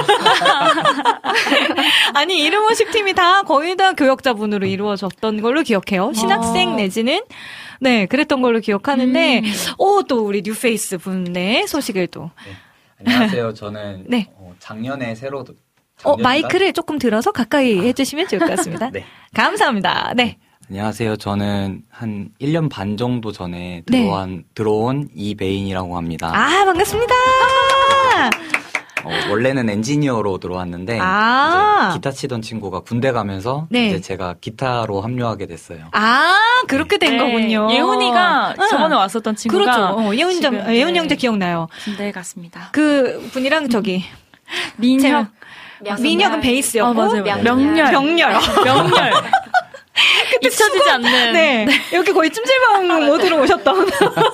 [SPEAKER 3] 아니, 이름워십 팀이 다 거의 다 교역자분으로 이루어졌던 걸로 기억해요. 신학생 내지는. 네, 그랬던 걸로 기억하는데, 또 우리 뉴페이스 분의 소식을 또.
[SPEAKER 14] 네. 안녕하세요. 저는
[SPEAKER 3] 네.
[SPEAKER 14] 작년에 새로
[SPEAKER 3] 마이크를 조금 들어서 가까이 해주시면 좋을 것 같습니다.
[SPEAKER 14] 네.
[SPEAKER 3] 감사합니다. 네.
[SPEAKER 14] 안녕하세요. 저는 한 1년 반 정도 전에 들어온 이베인이라고 합니다.
[SPEAKER 3] 반갑습니다.
[SPEAKER 14] 원래는 엔지니어로 들어왔는데 이제 기타 치던 친구가 군대 가면서 이제 제가 기타로 합류하게 됐어요.
[SPEAKER 3] 그렇게 된 거군요.
[SPEAKER 12] 예훈이가 저번에 왔었던 친구가
[SPEAKER 3] 그렇죠. 예훈 형제 기억나요.
[SPEAKER 12] 군대 갔습니다.
[SPEAKER 3] 그 분이랑 저기 민혁은 베이스였고
[SPEAKER 12] 맞아요. 명렬. 잊혀지지 않는.
[SPEAKER 3] 네. 여기 거의 찜질방 모드로 오셨던.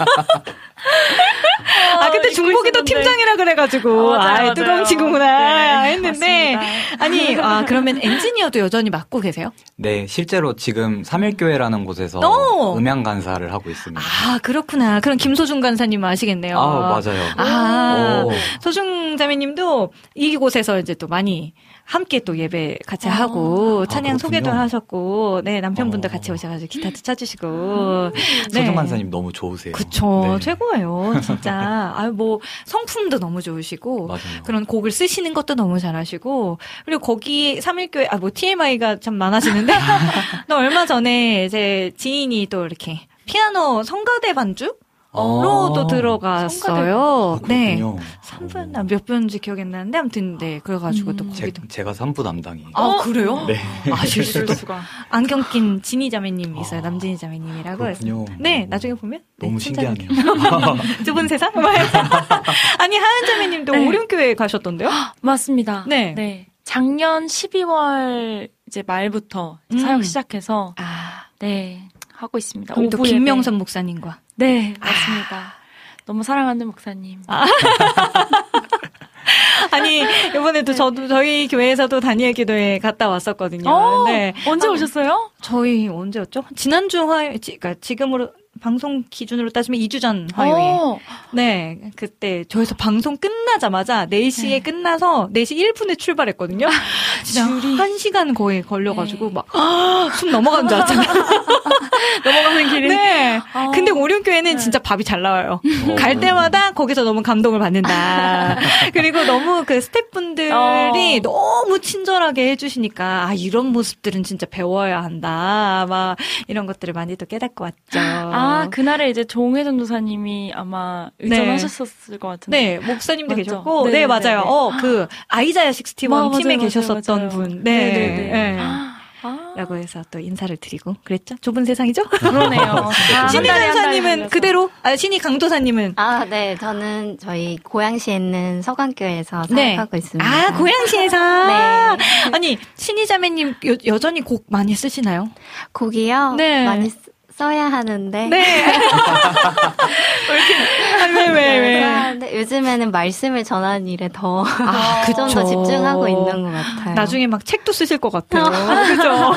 [SPEAKER 3] 그때 중복이도 팀장이라 그래가지고.
[SPEAKER 12] 맞아요.
[SPEAKER 3] 뜨거운 친구구나.
[SPEAKER 12] 네,
[SPEAKER 3] 했는데.
[SPEAKER 12] 맞습니다.
[SPEAKER 3] 아니, 그러면 엔지니어도 여전히 맡고 계세요?
[SPEAKER 14] 네, 실제로 지금 3일교회라는 곳에서 음향 간사를 하고 있습니다.
[SPEAKER 3] 그렇구나. 그럼 김소중 간사님 아시겠네요.
[SPEAKER 14] 맞아요.
[SPEAKER 3] 소중 자매님도 이곳에서 이제 또 많이 함께 또 예배 같이 하고 찬양 소개도
[SPEAKER 14] 그렇군요.
[SPEAKER 3] 하셨고 네 남편분도 같이 오셔가지고 기타도 쳐주시고
[SPEAKER 14] 서정 간사님 너무 좋으세요.
[SPEAKER 3] 그쵸
[SPEAKER 14] 네.
[SPEAKER 3] 최고예요 진짜. 아유 뭐 성품도 너무 좋으시고
[SPEAKER 14] 맞아요.
[SPEAKER 3] 그런 곡을 쓰시는 것도 너무 잘하시고 그리고 거기 3.1교회 뭐 TMI가 참 많아지는데 또 얼마 전에 제 지인이 또 이렇게 피아노 성가대 반주 로도 들어갔어요. 네. 3분, 몇 분인지 기억이 안 나는데, 아무튼, 네. 그래가지고 또 거기도.
[SPEAKER 14] 제가 3부 담당이에요.
[SPEAKER 3] 아, 그래요?
[SPEAKER 14] 네.
[SPEAKER 3] 아, 실수도. 안경 낀 진희 자매님이 있어요. 남진희 자매님이라고.
[SPEAKER 14] 그렇군요.
[SPEAKER 3] 네, 나중에 보면.
[SPEAKER 14] 너무
[SPEAKER 3] 네,
[SPEAKER 14] 신기하네요.
[SPEAKER 3] 좁은 세상? 아니, 하은 자매님도 네. 오륜교회 가셨던데요?
[SPEAKER 12] 맞습니다.
[SPEAKER 3] 네.
[SPEAKER 12] 네. 작년 12월 이제 말부터 사역 시작해서. 네. 하고 있습니다.
[SPEAKER 3] 그럼 또 김명선 목사님과.
[SPEAKER 12] 네, 맞습니다. 너무 사랑하는 목사님.
[SPEAKER 3] 아니, 이번에도 저도 저희 교회에서도 다니엘 기도회 갔다 왔었거든요. 네.
[SPEAKER 12] 언제 오셨어요?
[SPEAKER 3] 저희 언제였죠? 지난주 화요일, 그러니까 지금으로 방송 기준으로 따지면 2주 전 화요일. 네. 그때 저희서 방송 끝나자마자 4시에 끝나서 4시 1분에 출발했거든요. 진짜 1시간 거의 걸려가지고 막 숨 넘어가는 줄 알았잖아요.
[SPEAKER 12] 넘어가는 길에.
[SPEAKER 3] 네. 근데 오륜교회는 진짜 밥이 잘 나와요. 갈 때마다 거기서 너무 감동을 받는다. 그리고 너무 그 스태프분들이 너무 친절하게 해주시니까 이런 모습들은 진짜 배워야 한다. 막 이런 것들을 많이 또 깨닫고 왔죠.
[SPEAKER 12] 그날에 이제 종혜 전도사님이 아마 의전하셨을 것 같은데.
[SPEAKER 3] 네, 목사님도 계셨고. 네, 맞아요. 그 아이자야 61 팀에 계셨었던 분. 네. 라고 해서 또 인사를 드리고 그랬죠? 좁은 세상이죠?
[SPEAKER 12] 그러네요.
[SPEAKER 3] 신희 강사님은 그대로? 신희 강도사님은?
[SPEAKER 13] 네. 저는 저희 고양시에 있는 서강교회에서 사역하고 있습니다.
[SPEAKER 3] 고양시에서? 네. 아니, 신희 자매님 여전히 곡 많이 쓰시나요?
[SPEAKER 13] 곡이요?
[SPEAKER 3] 네.
[SPEAKER 13] 많이 써야 하는데.
[SPEAKER 3] 네. 왜?
[SPEAKER 13] 근데 요즘에는 말씀을 전하는 일에 더 좀 더 집중하고 있는 것 같아요.
[SPEAKER 3] 나중에 막 책도 쓰실 것 같아요. 그죠?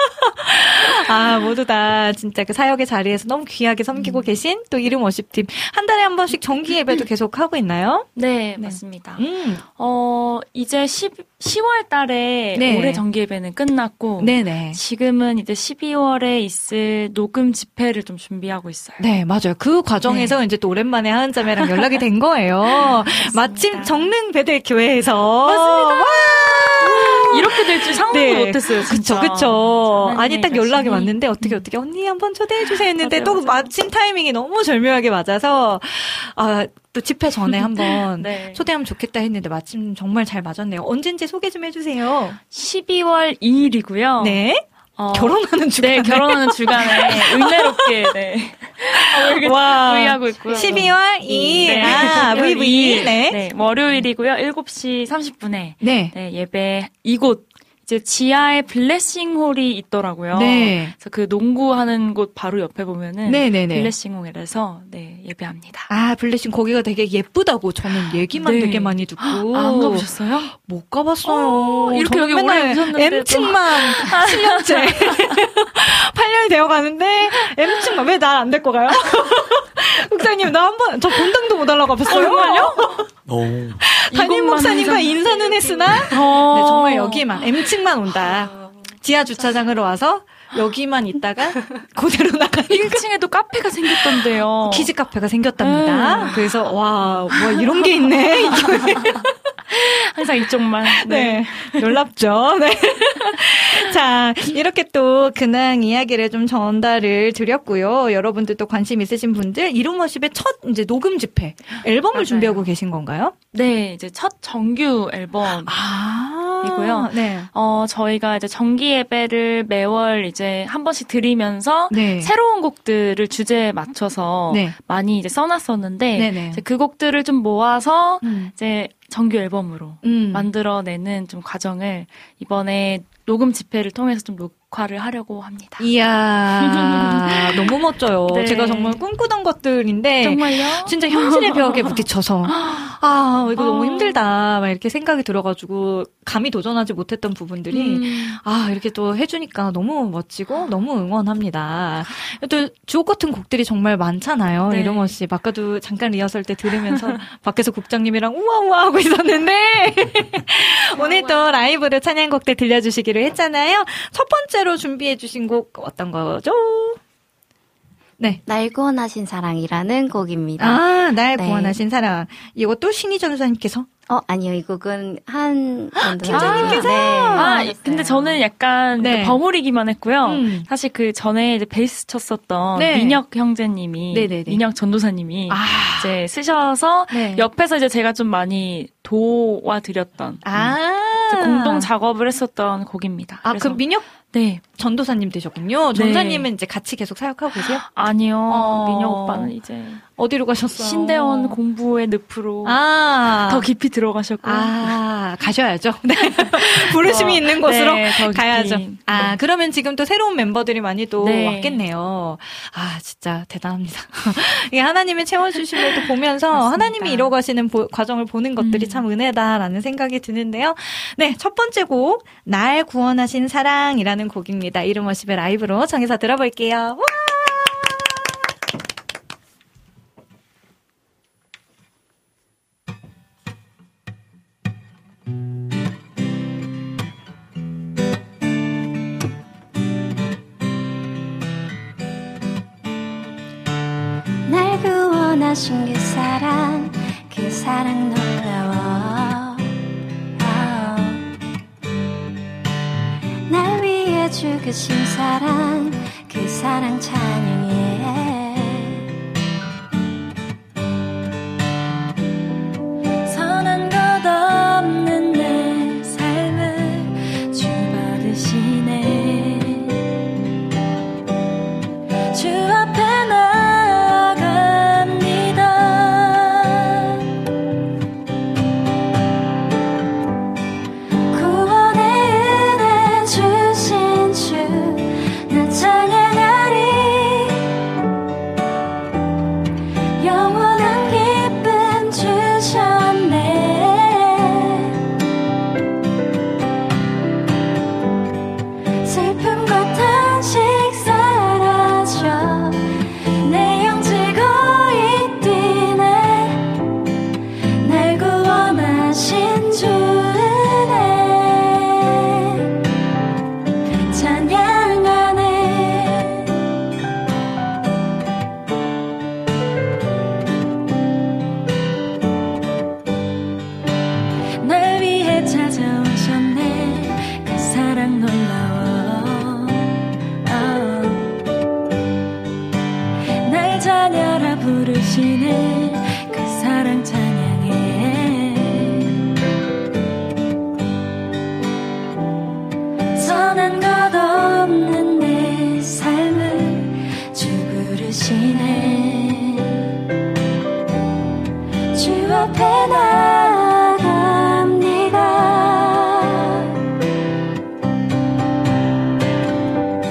[SPEAKER 3] 모두 다 진짜 그 사역의 자리에서 너무 귀하게 섬기고 계신 또 이름 워십팀. 한 달에 한 번씩 정기 예배도 계속 하고 있나요?
[SPEAKER 12] 네, 맞습니다. 이제 10월 달에 올해 정기 예배는 끝났고.
[SPEAKER 3] 네네.
[SPEAKER 12] 지금은 이제 12월에 있을 녹음 집회를 좀 준비하고 있어요.
[SPEAKER 3] 네, 맞아요. 그 과정에서 이제 또 오랜만에 하은 자매랑 연락이 된 거예요. 마침 정릉 베델 교회에서.
[SPEAKER 12] 맞습니다. 이렇게 될 줄 상상도 못했어요. 진짜.
[SPEAKER 3] 그쵸. 아니, 딱 연락이 왔는데, 어떻게, 언니 한번 초대해주세요 했는데, 또 마침 타이밍이 너무 절묘하게 맞아서, 또 집회 전에 한번 초대하면 좋겠다 했는데, 마침 정말 잘 맞았네요. 언젠지 소개 좀 해주세요.
[SPEAKER 12] 12월 2일이고요.
[SPEAKER 3] 네. 결혼하는 주간에.
[SPEAKER 12] 네, 결혼하는 주간에 은혜롭게, 의하고 있고요.
[SPEAKER 3] 12월 2일. VV.
[SPEAKER 12] 네, 월요일이고요. 7시 30분에. 네, 예배 이곳. 이제 지하에 블레싱홀이 있더라고요. 네. 그래서 그 농구하는 곳 바로 옆에 보면은 블레싱홀에서 예배합니다.
[SPEAKER 3] 블레싱 거기가 되게 예쁘다고 저는 얘기만 되게 많이 듣고.
[SPEAKER 12] 안 가보셨어요?
[SPEAKER 3] 못 가봤어요.
[SPEAKER 12] 이렇게 여기 오래 계셨는데
[SPEAKER 3] M층만 7년째 8년이 되어 가는데 M층만 왜 날 안 데리고 가요? 목사님 나 한번 저 본당도 못 하려고 가봤어요.
[SPEAKER 12] 정말요?
[SPEAKER 3] 담임 목사님과 인사는 했으나 네, 정말 여기만 M층만 온다. 지하 주차장으로 와서 여기만 있다가 그대로 나가니까
[SPEAKER 12] 1층에도 카페가 생겼던데요.
[SPEAKER 3] 키즈 카페가 생겼답니다. 그래서 와 이런 게 있네.
[SPEAKER 12] 항상 이쪽만.
[SPEAKER 3] 네. 놀랍죠. 네. 자, 이렇게 또 근황 이야기를 좀 전달을 드렸고요. 여러분들도 관심 있으신 분들 이룸워십의 첫 이제 녹음 집회 앨범을 준비하고 계신 건가요?
[SPEAKER 12] 네, 이제 첫 정규 앨범이고요. 네. 저희가 이제 정기 예배를 매월 이제 한 번씩 드리면서 새로운 곡들을 주제에 맞춰서 많이 이제 써놨었는데 이제 그 곡들을 좀 모아서 이제 정규 앨범으로 만들어내는 좀 과정을 이번에 녹음 집회를 통해서 좀 역할을 하려고 합니다.
[SPEAKER 3] 이야, 너무 멋져요.
[SPEAKER 12] 네.
[SPEAKER 3] 제가 정말 꿈꾸던 것들인데
[SPEAKER 12] 정말요?
[SPEAKER 3] 진짜 현실의 벽에 부딪혀서 이거 너무 힘들다 막 이렇게 생각이 들어가지고 감히 도전하지 못했던 부분들이 이렇게 또 해주니까 너무 멋지고 너무 응원합니다. 또 주옥 같은 곡들이 정말 많잖아요.
[SPEAKER 12] 네.
[SPEAKER 3] 이름없이 아까도 잠깐 리허설 때 들으면서 밖에서 국장님이랑 우와우와 하고 있었는데 오늘 또 라이브로 찬양곡들 들려주시기로 했잖아요. 첫 번째로 준비해주신 곡 어떤 거죠? 네.
[SPEAKER 13] 날 구원하신 사랑이라는 곡입니다.
[SPEAKER 3] 날 구원하신 사랑. 이것도 신희 전도사님께서?
[SPEAKER 13] 아니요. 이 곡은 한
[SPEAKER 3] 팀장님께서?
[SPEAKER 13] 네.
[SPEAKER 12] 근데 저는 약간 버무리기만 했고요. 사실 그 전에 이제 베이스 쳤었던 민혁 형제님이, 민혁 전도사님이 이제 쓰셔서 옆에서 이제 제가 좀 많이 도와드렸던 공동 작업을 했었던 곡입니다.
[SPEAKER 3] 그 민혁 전도사님 되셨군요. 전도사님은 이제 같이 계속 사역하고 계세요?
[SPEAKER 12] 아니요. 민혁 오빠는 이제
[SPEAKER 3] 어디로 가셨어요?
[SPEAKER 12] 신대원 공부의 늪으로 더 깊이 들어가셨고요.
[SPEAKER 3] 가셔야죠. 네. 부르심이 있는 곳으로 가야죠.
[SPEAKER 12] 깊이.
[SPEAKER 3] 그러면 지금 또 새로운 멤버들이 많이 또 왔겠네요. 진짜 대단합니다. 이게 하나님의 채워주심을 또 보면서 맞습니다. 하나님이 이뤄가시는 과정을 보는 것들이 참 은혜다라는 생각이 드는데요. 네, 첫 번째 곡 날 구원하신 사랑이라는 곡입니다. 이름워십의 라이브로 정해서 들어볼게요. 와!
[SPEAKER 1] 날 구원하신 그 사랑 놀라워. 날 위해 죽으신 사랑, 그 사랑 찬양해. 선한 것 없는 내 삶을 주 받으시네. 주 앞에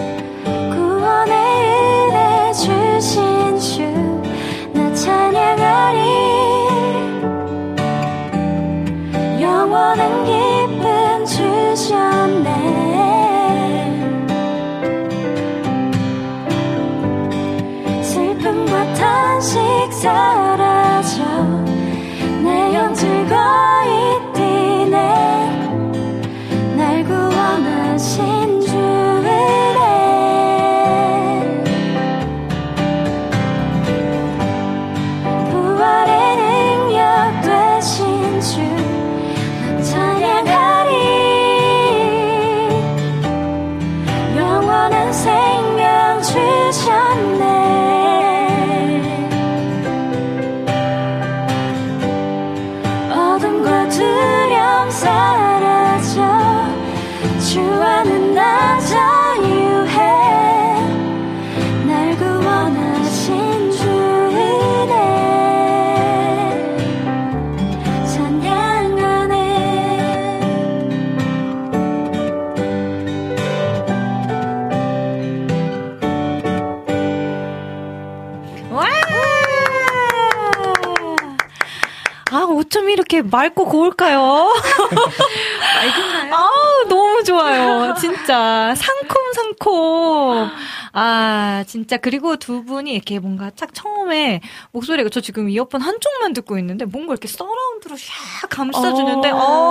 [SPEAKER 1] 찬양하
[SPEAKER 3] 어쩜 이렇게 맑고 고울까요?
[SPEAKER 12] 맑은가요?
[SPEAKER 3] 너무 좋아요. 진짜 상콤상콤. 진짜. 그리고 두 분이 이렇게 뭔가 딱 처음에 목소리가 저 지금 이어폰 한쪽만 듣고 있는데 뭔가 이렇게 서라운드로 샥 감싸주는데,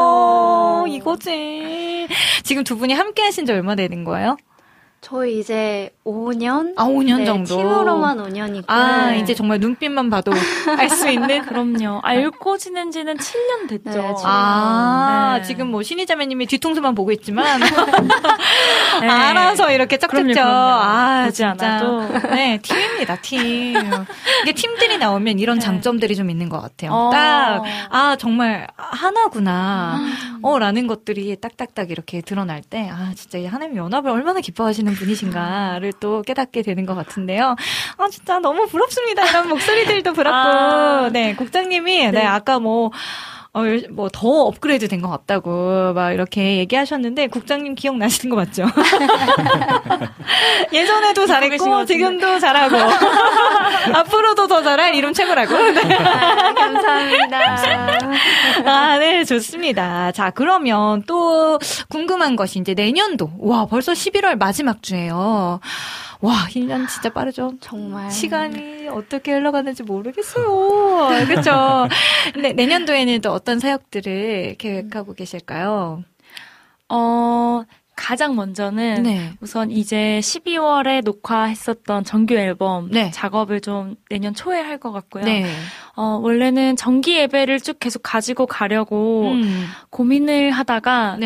[SPEAKER 3] 이거지. 지금 두 분이 함께 하신 지 얼마 되는 거예요?
[SPEAKER 13] 저희 이제 5년?
[SPEAKER 3] 5년 정도.
[SPEAKER 13] 팀으로만 5년이고.
[SPEAKER 3] 이제 정말 눈빛만 봐도 알 수 있는?
[SPEAKER 12] 그럼요. 알고 지낸 지는 7년 됐죠.
[SPEAKER 3] 네, 지금 뭐 신희자매님이 뒤통수만 보고 있지만. 네. 알아서 이렇게 짝짝짝.
[SPEAKER 12] 그럼요. 보지
[SPEAKER 3] 진짜. 않아도. 네, 팀입니다, 팀. 이게 팀들이 나오면 이런 장점들이 좀 있는 것 같아요. 정말 하나구나. 라는 것들이 딱딱딱 이렇게 드러날 때, 진짜 이 하나님 연합을 얼마나 기뻐하시는 분이신가를 또 깨닫게 되는 것 같은데요. 진짜 너무 부럽습니다. 이런 목소리들도 부럽고. 네, 국장님이, 아까 더 업그레이드 된 것 같다고, 막 이렇게 얘기하셨는데, 국장님 기억나시는 거 맞죠? 예전에도 잘했고, 지금도 잘하고, 앞으로도 더 잘할 이름 최고라고. 네.
[SPEAKER 13] 감사합니다.
[SPEAKER 3] 네, 좋습니다. 자, 그러면 또 궁금한 것이 이제 내년도. 와, 벌써 11월 마지막 주예요. 와, 1년 진짜 빠르죠?
[SPEAKER 13] 정말.
[SPEAKER 3] 시간이 어떻게 흘러가는지 모르겠어요. 그렇죠? 근데 내년도에는 또 어떤 사역들을 계획하고 계실까요?
[SPEAKER 12] 가장 먼저는 우선 이제 12월에 녹화했었던 정규 앨범 작업을 좀 내년 초에 할 것 같고요. 원래는 정기 예배를 쭉 계속 가지고 가려고 고민을 하다가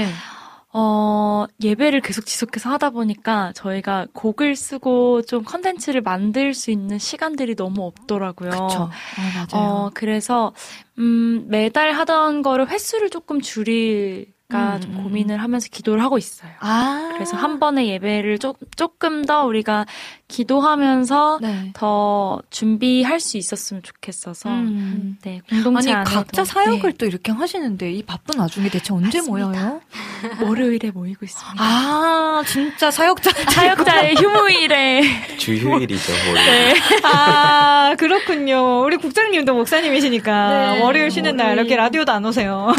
[SPEAKER 12] 예배를 계속 지속해서 하다 보니까 저희가 곡을 쓰고 좀 컨텐츠를 만들 수 있는 시간들이 너무 없더라고요.
[SPEAKER 3] 그쵸. 맞아요.
[SPEAKER 12] 그래서, 매달 하던 거를 횟수를 조금 줄일까 좀 고민을 하면서 기도를 하고 있어요. 그래서 한 번의 예배를 조금 더 우리가 기도하면서 더 준비할 수 있었으면 좋겠어서, 공동체 안에도.
[SPEAKER 3] 각자 사역을 또 이렇게 하시는데 이 바쁜 와중에 대체 언제 모여요?
[SPEAKER 12] 월요일에 모이고 있습니다.
[SPEAKER 3] 진짜 사역자의
[SPEAKER 12] 휴무일에.
[SPEAKER 14] 주휴일이죠, 월요일.
[SPEAKER 12] 네.
[SPEAKER 3] 그렇군요. 우리 국장님도 목사님이시니까 월요일 쉬는 날 이렇게 라디오도 안 오세요.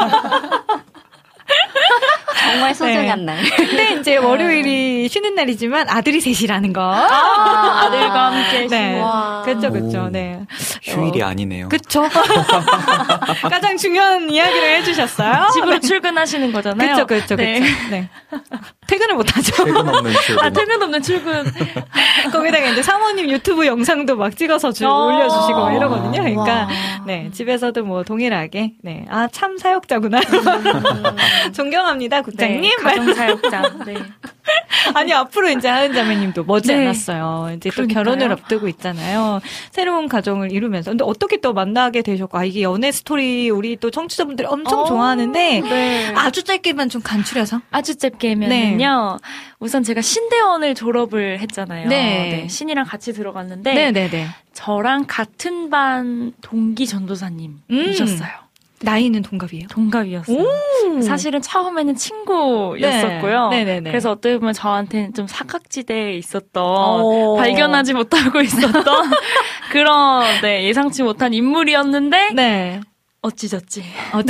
[SPEAKER 13] 정말 소중한 날.
[SPEAKER 3] 근데 이제 월요일이 쉬는 날이지만 아들이 셋이라는 거.
[SPEAKER 12] 아들과 함께.
[SPEAKER 3] 그렇죠. 네.
[SPEAKER 14] 휴일이 아니네요.
[SPEAKER 3] 그렇죠. 가장 중요한 이야기를 해주셨어요.
[SPEAKER 12] 집으로 출근하시는 거잖아요.
[SPEAKER 3] 그렇죠. 네. 퇴근을 못하죠.
[SPEAKER 14] 퇴근 없는 출근.
[SPEAKER 12] 퇴근 없는 출근.
[SPEAKER 3] 거기다가 이제 사모님 유튜브 영상도 막 찍어서 올려주시고 이러거든요. 그러니까 집에서도 뭐 동일하게 참 사역자구나. 존경합니다, 국장님.
[SPEAKER 12] 가정 사역자.
[SPEAKER 3] 아니 앞으로 이제 하은 자매님도 머지않았어요. 이제 또 결혼을 앞두고 있잖아요. 새로운 가정을 이루면서. 근데 어떻게 또 만나게 되셨고, 이게 연애 스토리 우리 또 청취자분들이 엄청 좋아하는데 아주 짧게만 좀 간추려서.
[SPEAKER 12] 아주 짧게면은요. 우선 제가 신대원을 졸업을 했잖아요. 신이랑 같이 들어갔는데 저랑 같은 반 동기 전도사님이셨어요.
[SPEAKER 3] 나이는 동갑이에요?
[SPEAKER 12] 동갑이었어요. 사실은 처음에는 친구였었고요. 그래서 어떻게 보면 저한테는 좀 사각지대에 있었던, 발견하지 못하고 있었던 그런 예상치 못한 인물이었는데 어찌저찌.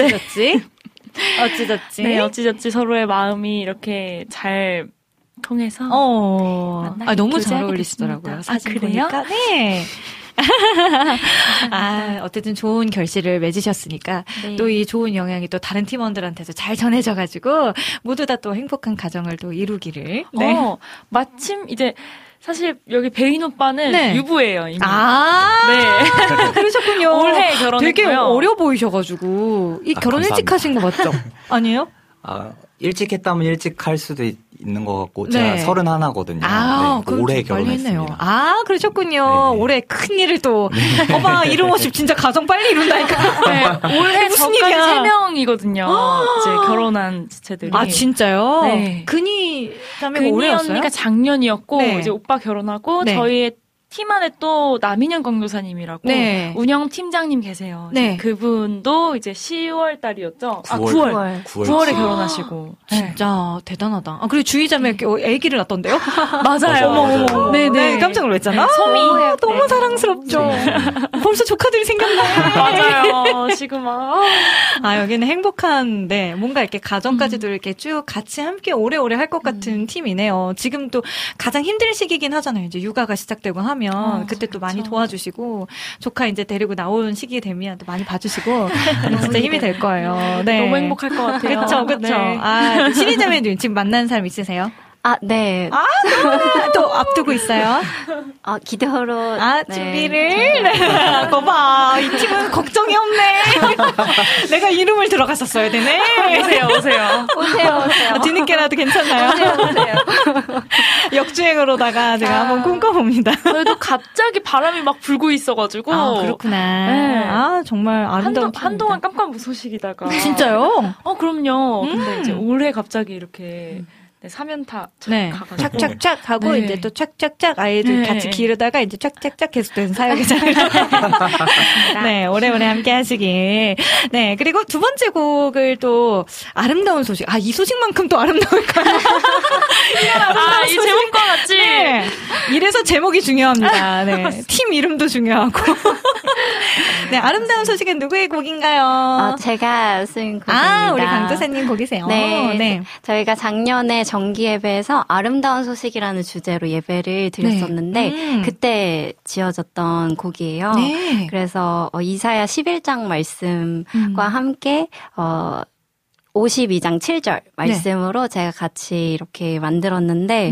[SPEAKER 12] 어찌저찌 서로의 마음이 이렇게 잘 통해서
[SPEAKER 3] 너무 잘 어울리시더라고요. 사진
[SPEAKER 12] 그래요?
[SPEAKER 3] 보니까. 어쨌든 좋은 결실을 맺으셨으니까 또 이 좋은 영향이 또 다른 팀원들한테도 잘 전해져가지고 모두 다 또 행복한 가정을 또 이루기를.
[SPEAKER 12] 마침 이제 사실 여기 배인 오빠는 유부예요, 이미.
[SPEAKER 3] 그러셨군요.
[SPEAKER 12] 올해 결혼했고요.
[SPEAKER 3] 되게 어려 보이셔가지고 결혼
[SPEAKER 14] 감사합니다.
[SPEAKER 3] 일찍 하신 거 맞죠? 아니에요?
[SPEAKER 14] 일찍 했다면 일찍 할 수도 있는 것 같고 제가 31거든요. 올해 결혼했습니다.
[SPEAKER 3] 그러셨군요. 올해 큰 일을 또 어머 이름 없이 진짜 가정 빨리 이룬다니까.
[SPEAKER 12] 올해 저까지 3명이거든요. 이제 결혼한 지체들이.
[SPEAKER 3] 진짜요? 근이
[SPEAKER 12] 언니가 작년이었고 이제 오빠 결혼하고 저희의 팀 안에 또 남인현 강도사님이라고 네. 운영 팀장님 계세요. 네. 그분도 이제 10월 달이었죠. 9월에 결혼하시고.
[SPEAKER 3] 진짜 대단하다. 그리고 주희자매 아기를 낳던데요?
[SPEAKER 12] 맞아요.
[SPEAKER 3] 어머. 네네. 깜짝 놀랐잖아.
[SPEAKER 12] 네, 소미.
[SPEAKER 3] 너무 사랑스럽죠. 네. 벌써 조카들이 생겼나요?
[SPEAKER 12] 맞아요. 지금
[SPEAKER 3] 여기는 행복한, 네, 뭔가 이렇게 가정까지도 이렇게 쭉 같이 함께 오래오래 할 것 같은 팀이네요. 지금 또 가장 힘든 시기긴 하잖아요. 이제 육아가 시작되고 하면 그때 또 많이 도와주시고 조카 이제 데리고 나오는 시기 되면 또 많이 봐주시고 진짜 힘이 될 거예요. 네.
[SPEAKER 12] 너무 행복할 것 같아요.
[SPEAKER 3] 그렇죠.
[SPEAKER 12] 네.
[SPEAKER 3] 신희자매님 지금 만난 사람 있으세요?
[SPEAKER 13] 네.
[SPEAKER 3] 또 앞두고 있어요?
[SPEAKER 13] 기대하러.
[SPEAKER 3] 준비를? 네. 거봐. 이 팀은 걱정이 없네. 내가 이름을 들어갔었어야 되네.
[SPEAKER 12] 오세요.
[SPEAKER 3] 뒤늦게라도 괜찮나요?
[SPEAKER 13] 오세요.
[SPEAKER 3] 역주행으로다가 제가 한번 꿈꿔봅니다.
[SPEAKER 12] 그래도 갑자기 바람이 막 불고 있어가지고.
[SPEAKER 3] 그렇구나. 네. 정말 아름다운
[SPEAKER 12] 한동안 깜깜무소식이다가.
[SPEAKER 3] 진짜요?
[SPEAKER 12] 그럼요. 근데 이제 올해 갑자기 이렇게. 네, 3연타 가가지고
[SPEAKER 3] 착착착 하고 네. 이제 또 착착착 아이들 네. 같이 기르다가 이제 착착착 계속되는 사역이잖아요. 네, 오래오래 함께 하시길. 네, 그리고 두 번째 곡을 또 아름다운 소식. 이 소식만큼 또 아름다울까요?
[SPEAKER 12] 이 제목과 같이.
[SPEAKER 3] 네. 이래서 제목이 중요합니다. 네, 팀 이름도 중요하고. 네, 아름다운 소식은 누구의 곡인가요?
[SPEAKER 13] 제가 쓴 곡입니다.
[SPEAKER 3] 우리 강도사님 곡이세요.
[SPEAKER 13] 네. 저희가 작년에 정기 예배에서 아름다운 소식이라는 주제로 예배를 드렸었는데
[SPEAKER 3] 네.
[SPEAKER 13] 그때 지어졌던 곡이에요.
[SPEAKER 3] 네.
[SPEAKER 13] 그래서 이사야 11장 말씀과 함께 52장 7절 말씀으로 네. 제가 같이 이렇게 만들었는데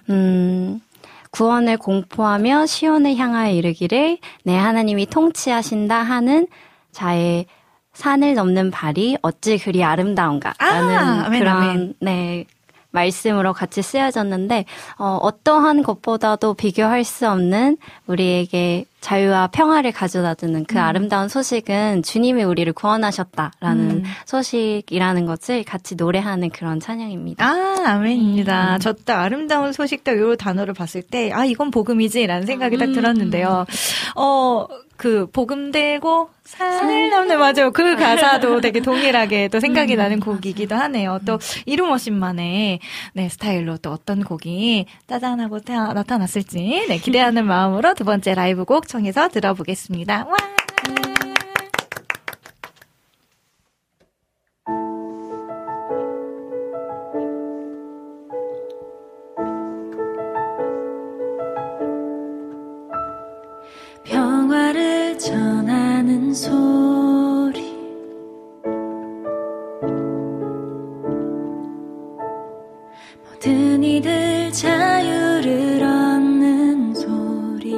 [SPEAKER 13] 구원을 공포하며 시온을 향하여 이르기를 내 하나님이 통치하신다 하는 자의 산을 넘는 발이 어찌 그리 아름다운가 라는 그런 네 말씀으로 같이 쓰여졌는데 어떠한 것보다도 비교할 수 없는 우리에게 자유와 평화를 가져다주는 그 아름다운 소식은 주님이 우리를 구원하셨다라는 소식이라는 것을 같이 노래하는 그런 찬양입니다.
[SPEAKER 3] 아멘입니다. 저 딱 아름다운 소식 딱 이 단어를 봤을 때 이건 복음이지라는 생각이 딱 들었는데요. 그 복음 들고 산을 넘는 맞아요. 그 가사도 되게 동일하게 또 생각이 나는 곡이기도 하네요. 또 이루머신만의 네, 스타일로 또 어떤 곡이 짜잔하고 나타났을지 네, 기대하는 마음으로 두 번째 라이브 곡 청해서 들어보겠습니다. 와!
[SPEAKER 2] 평화를 전하는 소리 모든 이들 자유를 얻는 소리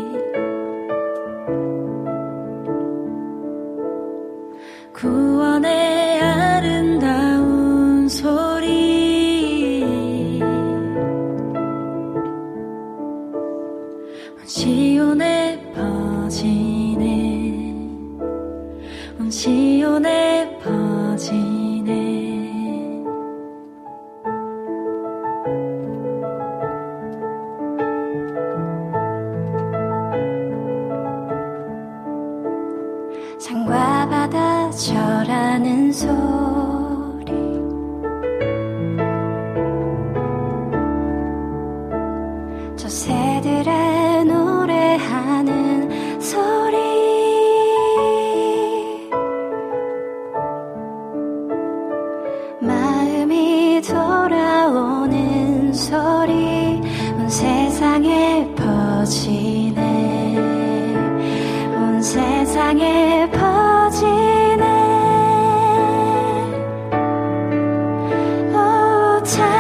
[SPEAKER 2] 구원의 아름다운 소리 시온에 온 시온에 퍼지네 산과 바다 절하는 소리 저 새들의 노래하는 소리 마음이 돌아오는 소리 온 세상에 퍼지네 온 세상에 퍼지네 오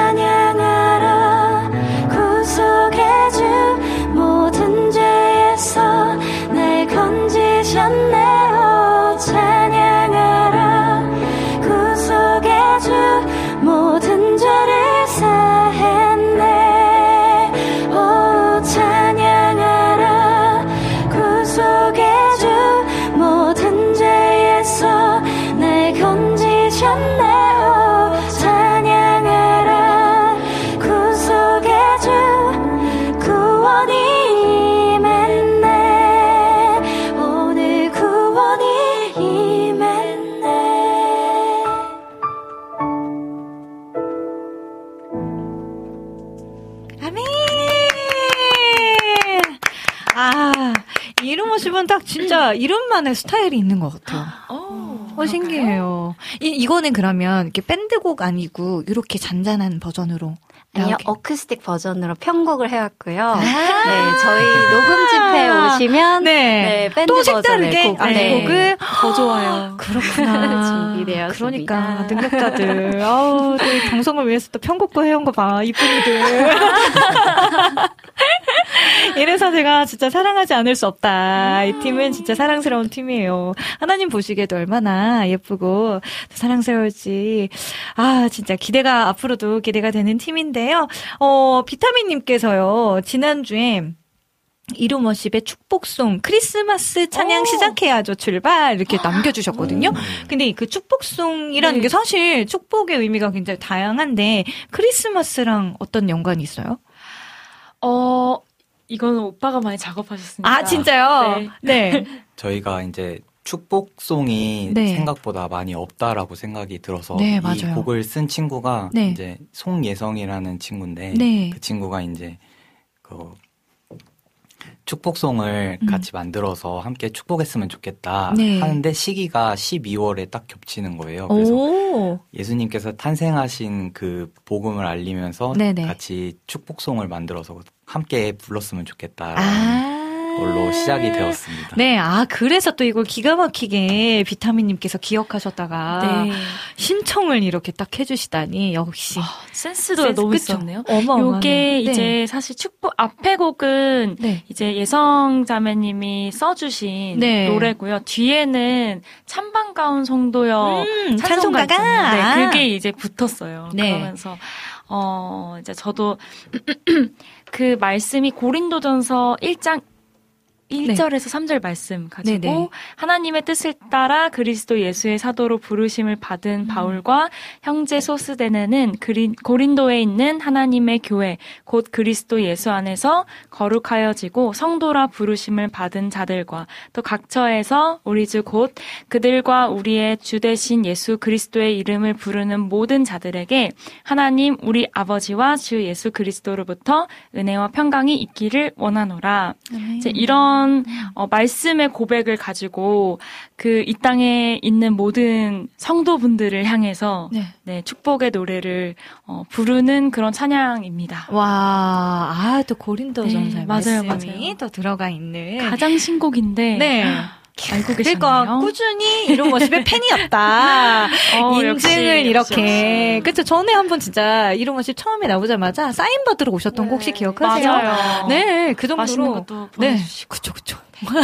[SPEAKER 2] 찬양하라 구속의 주 모든 죄에서 날 건지셨네 오 찬양하라 구속의 주 모든 죄를 사했네 오 찬양하라 구속의 주 모든
[SPEAKER 3] 아멘. 이름오십은 딱 진짜 이름만의 스타일이 있는 것 같아요. 신기해요. 이거는 그러면 이렇게 밴드곡 아니고 이렇게 잔잔한 버전으로?
[SPEAKER 13] 아니요, 어쿠스틱 버전으로 편곡을 해왔고요. 네, 저희 녹음 집회에 오시면 밴드
[SPEAKER 3] 또 색다르게
[SPEAKER 13] 곡을
[SPEAKER 12] 더 좋아요.
[SPEAKER 3] 그렇구나.
[SPEAKER 13] 준비되었습니다.
[SPEAKER 3] 그러니까 능력자들. 또 방송을 위해서 또 편곡도 해온 거 봐, 이쁜이들. 이래서 제가 진짜 사랑하지 않을 수 없다. 이 팀은 진짜 사랑스러운 팀이에요. 하나님 보시기에도 얼마나 예쁘고 사랑스러울지. 진짜 앞으로도 기대가 되는 팀인데요. 비타민님께서요, 지난주에 이루머십의 축복송 크리스마스 찬양 시작해야죠 출발 이렇게 남겨주셨거든요. 근데 그 축복송이라는 게 사실 축복의 의미가 굉장히 다양한데 크리스마스랑 어떤 연관이 있어요?
[SPEAKER 12] 이거는 오빠가 많이 작업하셨습니다.
[SPEAKER 3] 진짜요? 네.
[SPEAKER 14] 저희가 이제 축복송이 생각보다 많이 없다라고 생각이 들어서 이 곡을 쓴 친구가 이제 송예성이라는 친구인데 그 친구가 이제 그 축복송을 같이 만들어서 함께 축복했으면 좋겠다 하는데 시기가 12월에 딱 겹치는 거예요. 그래서 예수님께서 탄생하신 그 복음을 알리면서 같이 축복송을 만들어서 함께 불렀으면 좋겠다. 걸로 시작이 되었습니다.
[SPEAKER 3] 네, 그래서 또 이걸 기가 막히게 비타민님께서 기억하셨다가 신청을 이렇게 딱 해주시다니 역시
[SPEAKER 12] 센스도 너무 있었네요. 요게 이제 사실 축복 앞에 곡은 이제 예성 자매님이 써주신 노래고요. 뒤에는 찬방가운 성도여 찬송가가 그게 이제 붙었어요. 그러면서 이제 저도 그 말씀이 고린도전서 1장 1절에서 3절 말씀 가지고 하나님의 뜻을 따라 그리스도 예수의 사도로 부르심을 받은 바울과 형제 소스데네는 고린도에 있는 하나님의 교회 곧 그리스도 예수 안에서 거룩하여지고 성도라 부르심을 받은 자들과 또 각처에서 우리 주 곧 그들과 우리의 주 되신 예수 그리스도의 이름을 부르는 모든 자들에게 하나님 우리 아버지와 주 예수 그리스도로부터 은혜와 평강이 있기를 원하노라. 이제 이런 말씀의 고백을 가지고 이 땅에 있는 모든 성도분들을 향해서 축복의 노래를 부르는 그런 찬양입니다.
[SPEAKER 3] 와, 또 고린도전서의 말씀이 또 들어가 있는
[SPEAKER 12] 가장 신곡인데 알고 계셨네요.
[SPEAKER 3] 그러니까 꾸준히 이루머십의 팬이었다. 인증을 이렇게. 그쵸. 전에 한번 진짜 이루머십 처음에 나오자마자 사인 받으러 오셨던 거 혹시 기억하세요?
[SPEAKER 12] 맞아요.
[SPEAKER 3] 네, 그 정도로.
[SPEAKER 12] 맛있는 것도 보내주시고.
[SPEAKER 3] 그쵸.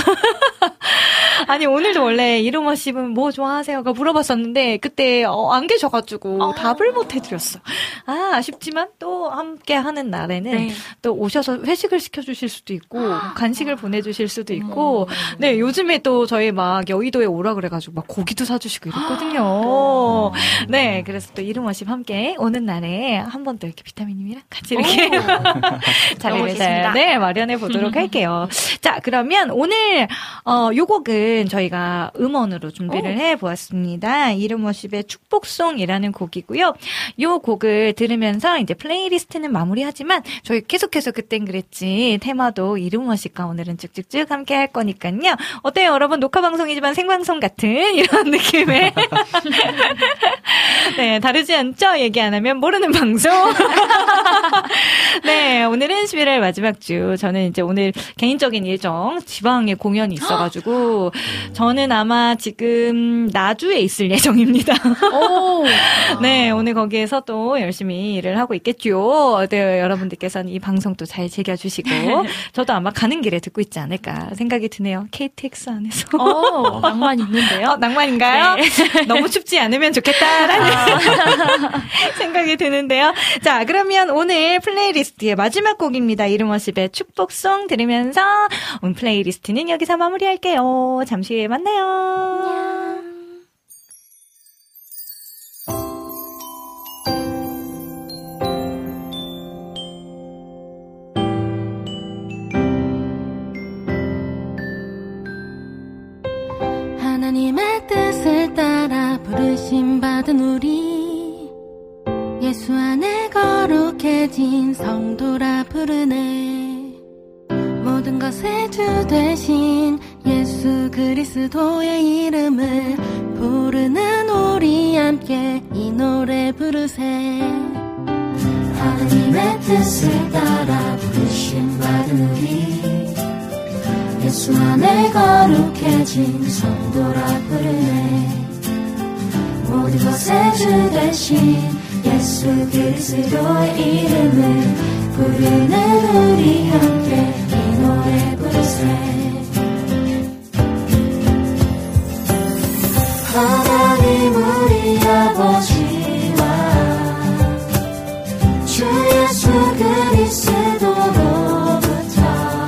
[SPEAKER 3] 아니, 오늘도 원래 이루머십은 뭐 좋아하세요가 물어봤었는데, 그때, 안 계셔가지고, 답을 못 해드렸어. 아쉽지만 또 함께 하는 날에는 또 오셔서 회식을 시켜주실 수도 있고, 간식을 보내주실 수도 있고, 요즘에 또 저희 막 여의도에 오라 그래가지고 막 고기도 사주시고 이랬거든요. 그래서 또 이루머십 함께 오는 날에 한 번 또 이렇게 비타민님이랑 같이 이렇게 자리를 마련해 보도록 할게요. 자, 그러면 오늘 요 곡은 저희가 음원으로 준비를 해보았습니다. 이루머십의 축복송이라는 곡이고요. 요 곡을 들으면서 이제 플레이리스트는 마무리하지만 저희 계속해서 그땐 그랬지 테마도 이루머십과 오늘은 쭉쭉쭉 함께 할 거니까요. 어때요, 여러분? 녹화 방송이지만 생방송 같은 이런 느낌의 다르지 않죠? 얘기 안 하면 모르는 방송. 오늘은 11월 마지막 주. 저는 이제 오늘 개인적인 일정 지방에 공연이 있어가지고 저는 아마 지금 나주에 있을 예정입니다. 오늘 거기에서 또 열심히 일을 하고 있겠죠. 여러분들께서는 이 방송 또 잘 즐겨주시고 저도 아마 가는 길에 듣고 있지 않을까 생각이 드네요. KTX 안에서.
[SPEAKER 12] 낭만 있는데요?
[SPEAKER 3] 낭만인가요? 너무 춥지 않으면 좋겠다라는 생각이 드는데요. 자, 그러면 오늘 플레이리스트의 마지막 곡입니다. 이루머십의 축복송 들으면서 오늘 플레이리스트는 여기서 마무리할게요. 잠시 후에 만나요.
[SPEAKER 1] 하나님의 뜻을 따라 부르심 받은 우리 예수 안에 거룩 거룩해진 성도라 부르네. 모든 것의 주 되신 예수 그리스도의 이름을 부르는 우리 함께 이 노래 부르세.
[SPEAKER 15] 하나님의 뜻을 따라 부르심 받은 우리 예수 안에 거룩해진 성도라 부르네. 모든 것의 주 되신 예수 그리스도의 이름을 부르는 우리 함께 이 노래 부르세. 하나님 우리 아버지와 주 예수 그리스도로부터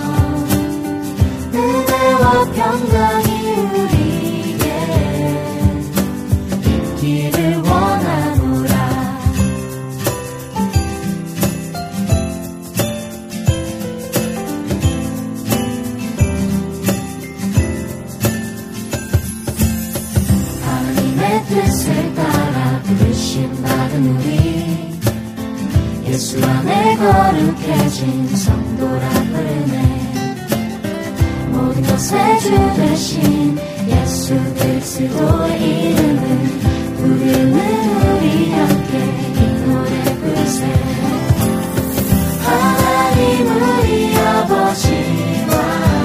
[SPEAKER 15] 은혜와 평강이 우리에게 있기를 원하노라. 하나님의 뜻을 따라 부르심 받은 우리 예수 안에 거룩해진 성도라 부르네. 모든 것의 주 되신 예수 그리스도의 이름을 부르는 우리 함께 이 노래 부르세. 하나님 우리 아버지와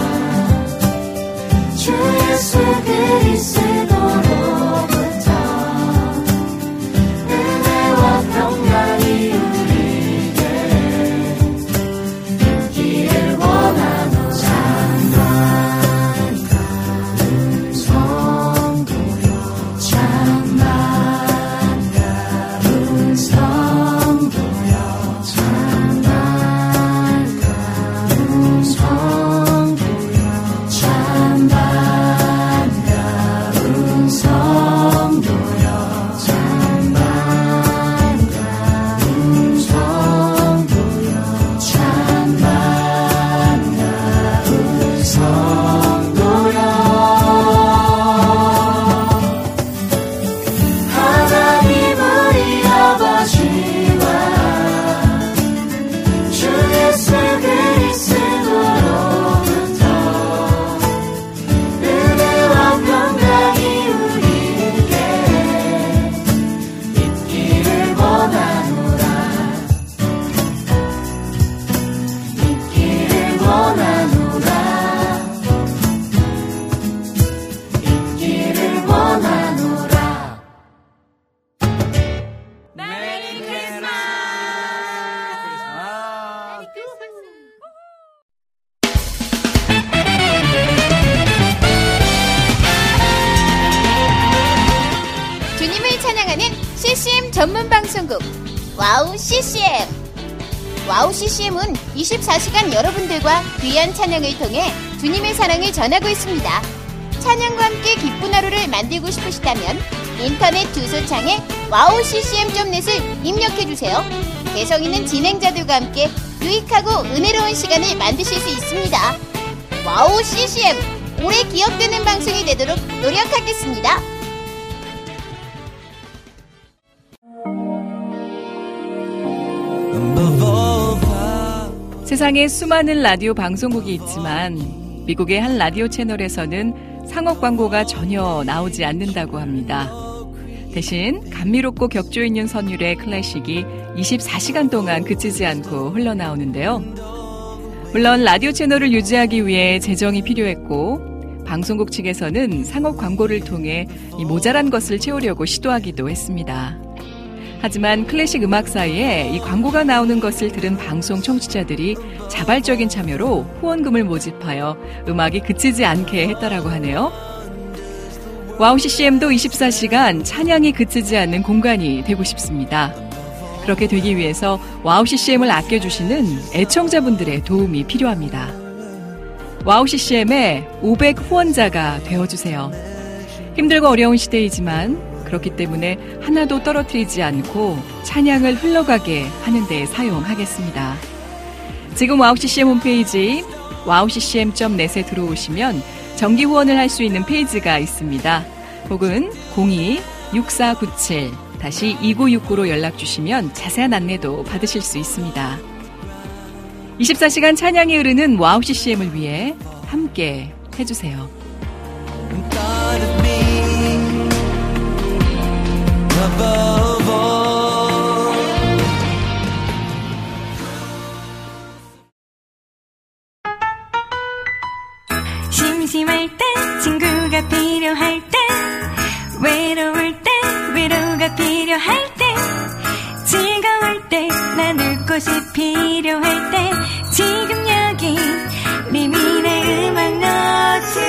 [SPEAKER 15] 주 예수 그리스도로부터 은혜와 평강이
[SPEAKER 16] 전문 방송국 와우 CCM. 와우 CCM은 24시간 여러분들과 귀한 찬양을 통해 주님의 사랑을 전하고 있습니다. 찬양과 함께 기쁜 하루를 만들고 싶으시다면 인터넷 주소창에 wowccm.net을 입력해주세요. 개성 있는 진행자들과 함께 유익하고 은혜로운 시간을 만드실 수 있습니다. 와우 CCM, 오래 기억되는 방송이 되도록 노력하겠습니다.
[SPEAKER 17] 세상에 수많은 라디오 방송국이 있지만 미국의 한 라디오 채널에서는 상업 광고가 전혀 나오지 않는다고 합니다. 대신 감미롭고 격조 있는 선율의 클래식이 24시간 동안 그치지 않고 흘러나오는데요. 물론 라디오 채널을 유지하기 위해 재정이 필요했고 방송국 측에서는 상업 광고를 통해 이 모자란 것을 채우려고 시도하기도 했습니다. 하지만 클래식 음악 사이에 이 광고가 나오는 것을 들은 방송 청취자들이 자발적인 참여로 후원금을 모집하여 음악이 그치지 않게 했다라고 하네요. 와우 CCM도 24시간 찬양이 그치지 않는 공간이 되고 싶습니다. 그렇게 되기 위해서 와우 CCM을 아껴주시는 애청자분들의 도움이 필요합니다. 와우 CCM의 500 후원자가 되어주세요. 힘들고 어려운 시대이지만 그렇기 때문에 하나도 떨어뜨리지 않고 찬양을 흘러가게 하는 데 사용하겠습니다. 지금 와우 CCM 홈페이지 wowccm.net에 들어오시면 정기 후원을 할 수 있는 페이지가 있습니다. 혹은 다시 2969로 연락주시면 자세한 안내도 받으실 수 있습니다. 24시간 찬양이 흐르는 와우 CCM을 위해 함께 해주세요.
[SPEAKER 5] 심심할 때 친구가 필요할 때 외로울 때 위로가 필요할 때 즐거울 때 나눌 곳이 필요할 때 지금 여기 미미의 음악 노트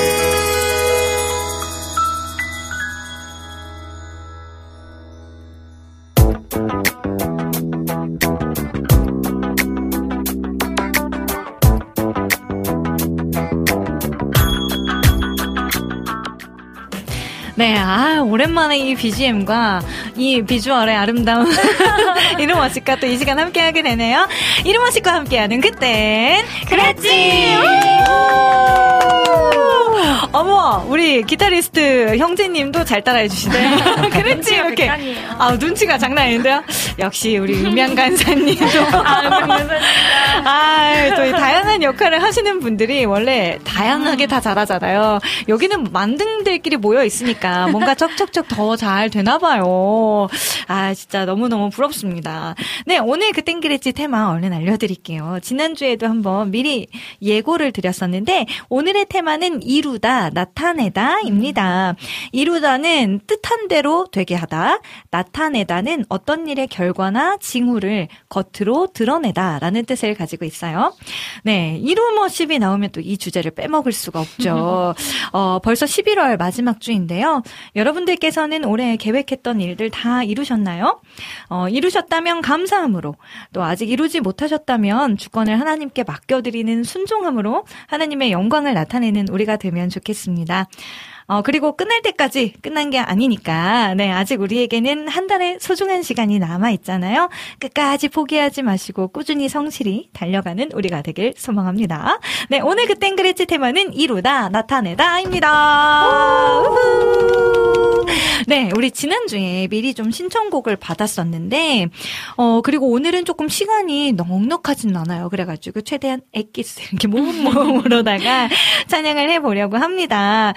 [SPEAKER 3] 네, 오랜만에 이 BGM과 이 비주얼의 아름다운 이루머식과 또 이 시간 함께하게 되네요. 이루머식과 함께하는 그땐 그랬지! 어머, 우리 기타리스트 형제님도 잘 따라해 주시네. 그랬지, 이렇게. 눈치가 장난 아닌데요? 역시 우리 음양 간사님도. 또 이 다양한 역할을 하시는 분들이 원래 다양하게 다 잘하잖아요. 여기는 만등들끼리 모여 있으니까 뭔가 척척척 더 잘 되나 봐요. 진짜 너무너무 부럽습니다. 네, 오늘 그땐 그랬지 테마 얼른 알려드릴게요. 지난주에도 한번 미리 예고를 드렸었는데 오늘의 테마는 이루다, 나타내다입니다. 이루다는 뜻한 대로 되게 하다, 나타내다는 어떤 일의 결과나 징후를 겉으로 드러내다라는 뜻을 가지고 있어요. 네, 이루머십이 나오면 또 이 주제를 빼먹을 수가 없죠. 벌써 11월 마지막 주인데요. 여러분들께서는 올해 계획했던 일들 다 이루셨나요? 이루셨다면 감사함으로, 또 아직 이루지 못하셨다면 주권을 하나님께 맡겨드리는 순종함으로 하나님의 영광을 나타내는 우리가 되면 좋겠습니다. 그리고 끝날 때까지 끝난 게 아니니까, 네, 아직 우리에게는 한 달의 소중한 시간이 남아있잖아요. 끝까지 포기하지 마시고 꾸준히 성실히 달려가는 우리가 되길 소망합니다. 네, 오늘 그땐 그랬지 테마는 이루다, 나타내다입니다. 네, 우리 지난주에 미리 좀 신청곡을 받았었는데, 그리고 오늘은 조금 시간이 넉넉하진 않아요. 그래가지고 최대한 엑기스 이렇게 모음모음으로다가 찬양을 해보려고 합니다.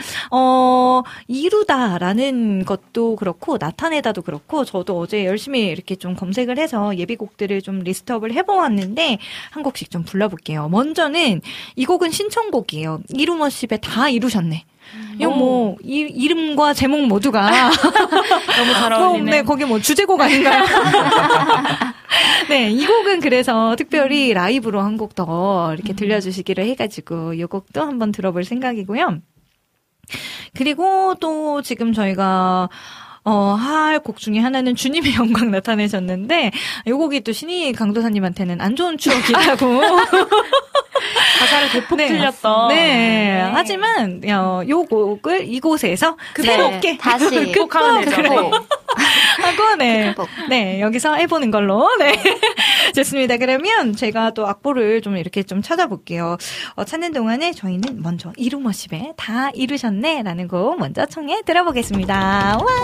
[SPEAKER 3] 이루다라는 것도 그렇고 나타내다도 그렇고 저도 어제 열심히 이렇게 좀 검색을 해서 예비곡들을 좀 리스트업을 해보았는데 한 곡씩 좀 불러볼게요. 먼저는 이 곡은 신청곡이에요. 이루머십에 다 이루셨네. 이거 이름과 제목 모두가
[SPEAKER 12] 너무 잘 어울리네.
[SPEAKER 3] 네, 거기 주제곡 아닌가요? 네, 이 곡은 그래서 특별히 라이브로 한 곡 더 이렇게 들려주시기로 해가지고 이 곡도 한번 들어볼 생각이고요. 그리고 또 지금 저희가 할 곡 중에 하나는 주님의 영광 나타내셨는데 이 곡이 또 신희 강도사님한테는 안 좋은 추억이라고
[SPEAKER 12] 가사를 대폭 틀렸던.
[SPEAKER 3] 네. 하지만 요 곡을 이곳에서 새롭게
[SPEAKER 13] 다시
[SPEAKER 3] 극복하면 되죠. 하고 네, 여기서 해보는 걸로. 네. 좋습니다. 그러면 제가 또 악보를 좀 이렇게 좀 찾아볼게요. 찾는 동안에 저희는 먼저 이루머십에 다 이루셨네라는 곡 먼저 청해 들어보겠습니다. 와!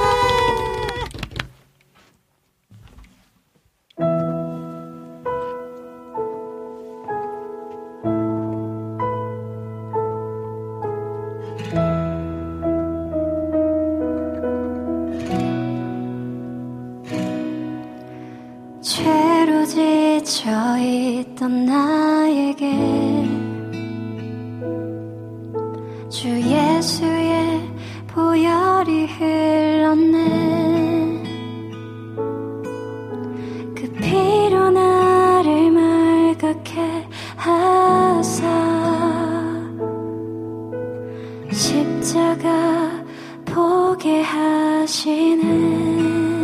[SPEAKER 1] 죄로 지쳐있던 나에게 주 예수의 보혈이 흘렀네. 그 피로 나를 말갛게 하사 십자가 보게 하시네.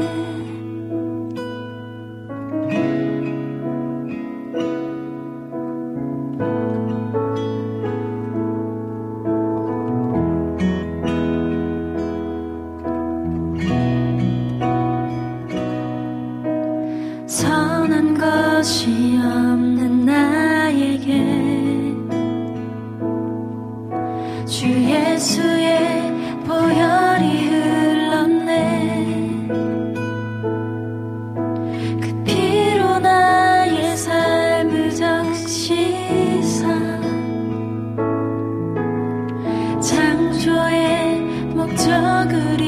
[SPEAKER 1] 선한 것이 없는 나에게 주 예수의 보혈이 흘렀네.
[SPEAKER 2] 지상 창조의 목적을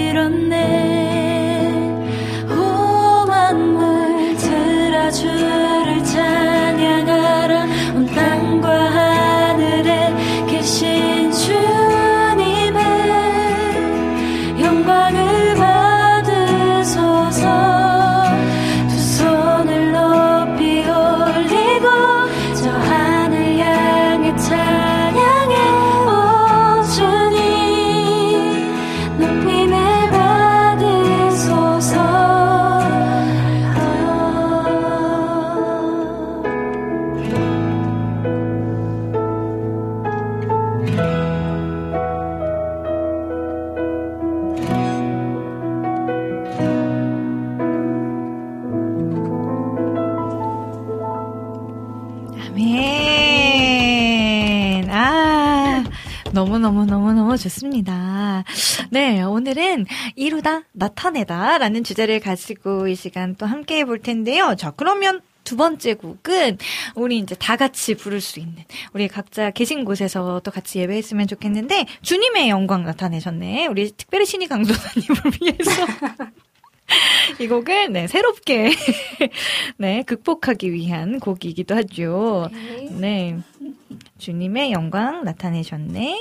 [SPEAKER 2] 이뤘네. 오 만물들아 주를 찬양하라. 온 땅과 하늘에 계신 주님의 영광을 받으소서. 두 손을 높이 올리고 저 하늘 향해 찬양해. 오 주님 높임을 받으소서.
[SPEAKER 3] 아멘. 너무너무 좋습니다. 네, 오늘은 이루다, 나타내다 라는 주제를 가지고 이 시간 또 함께 해볼 텐데요. 자, 그러면 두 번째 곡은 우리 이제 다 같이 부를 수 있는, 우리 각자 계신 곳에서 또 같이 예배했으면 좋겠는데, 주님의 영광 나타내셨네. 우리 특별히 신이 강도사님을 위해서. 이 곡을 네, 새롭게 네, 극복하기 위한 곡이기도 하죠. 네. 주님의 영광 나타내셨네.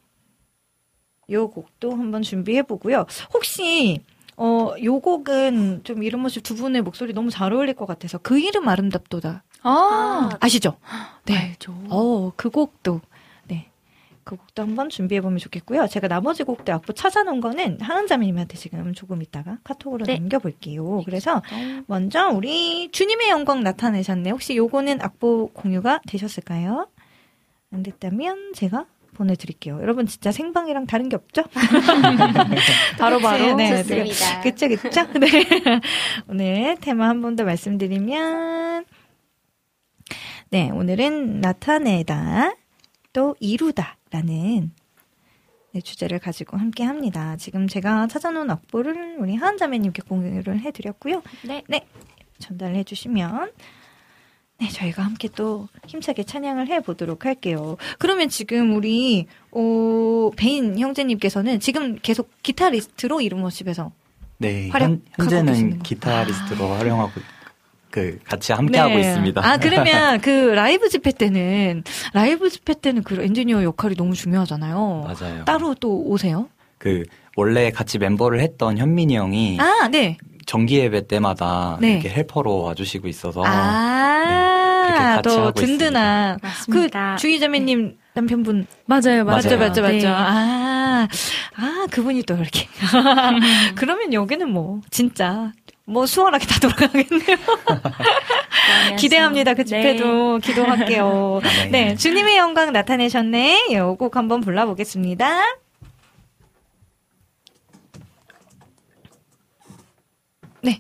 [SPEAKER 3] 요 곡도 한번 준비해 보고요. 혹시 요 곡은 좀 이름 모습 두 분의 목소리 너무 잘 어울릴 것 같아서 그 이름 아름답도다. 아시죠? 네. 알죠. 그 곡도 네. 그 곡도 한번 준비해보면 좋겠고요. 제가 나머지 곡들 악보 찾아놓은 거는 하은자매님한테 지금 조금 있다가 카톡으로 남겨볼게요. 그래서 먼저 우리 주님의 영광 나타내셨네. 혹시 요거는 악보 공유가 되셨을까요? 안 됐다면 제가 보내드릴게요. 여러분 진짜 생방이랑 다른 게 없죠? 바로 네,
[SPEAKER 13] 좋습니다.
[SPEAKER 3] 그쵸. 네. 오늘 테마 한 번 더 말씀드리면 네, 오늘은 나타내다 또 이루다라는 네, 주제를 가지고 함께 합니다. 지금 제가 찾아놓은 악보를 우리 하은자매님께 공유를 해드렸고요. 네, 전달을 해주시면 네, 저희가 함께 또 힘차게 찬양을 해보도록 할게요. 그러면 지금 우리 베인 형제님께서는 지금 계속 기타리스트로 이름워십에서
[SPEAKER 14] 네, 현재는 기타리스트로 활용하고 같이 함께하고 있습니다.
[SPEAKER 3] 그러면 그 라이브 집회 때는 그 엔지니어 역할이 너무 중요하잖아요.
[SPEAKER 14] 맞아요.
[SPEAKER 3] 따로 또 오세요?
[SPEAKER 14] 원래 같이 멤버를 했던 현민이 형이
[SPEAKER 3] 네. 정기
[SPEAKER 14] 예배 때마다 이렇게 헬퍼로 와주시고 있어서 그렇게 같이
[SPEAKER 3] 또
[SPEAKER 14] 하고
[SPEAKER 3] 든든한
[SPEAKER 12] 맞습니다.
[SPEAKER 3] 그 주희자매님 남편분
[SPEAKER 12] 맞아요.
[SPEAKER 3] 맞죠.
[SPEAKER 12] 네.
[SPEAKER 3] 그분이 또 이렇게 그러면 여기는 뭐 진짜 수월하게 다 돌아가겠네요. 기대합니다. 그 집회도 기도할게요. 네, 주님의 영광 나타내셨네. 이 곡 한번 불러보겠습니다. 네.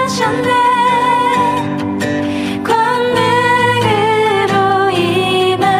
[SPEAKER 2] 권능으로 임하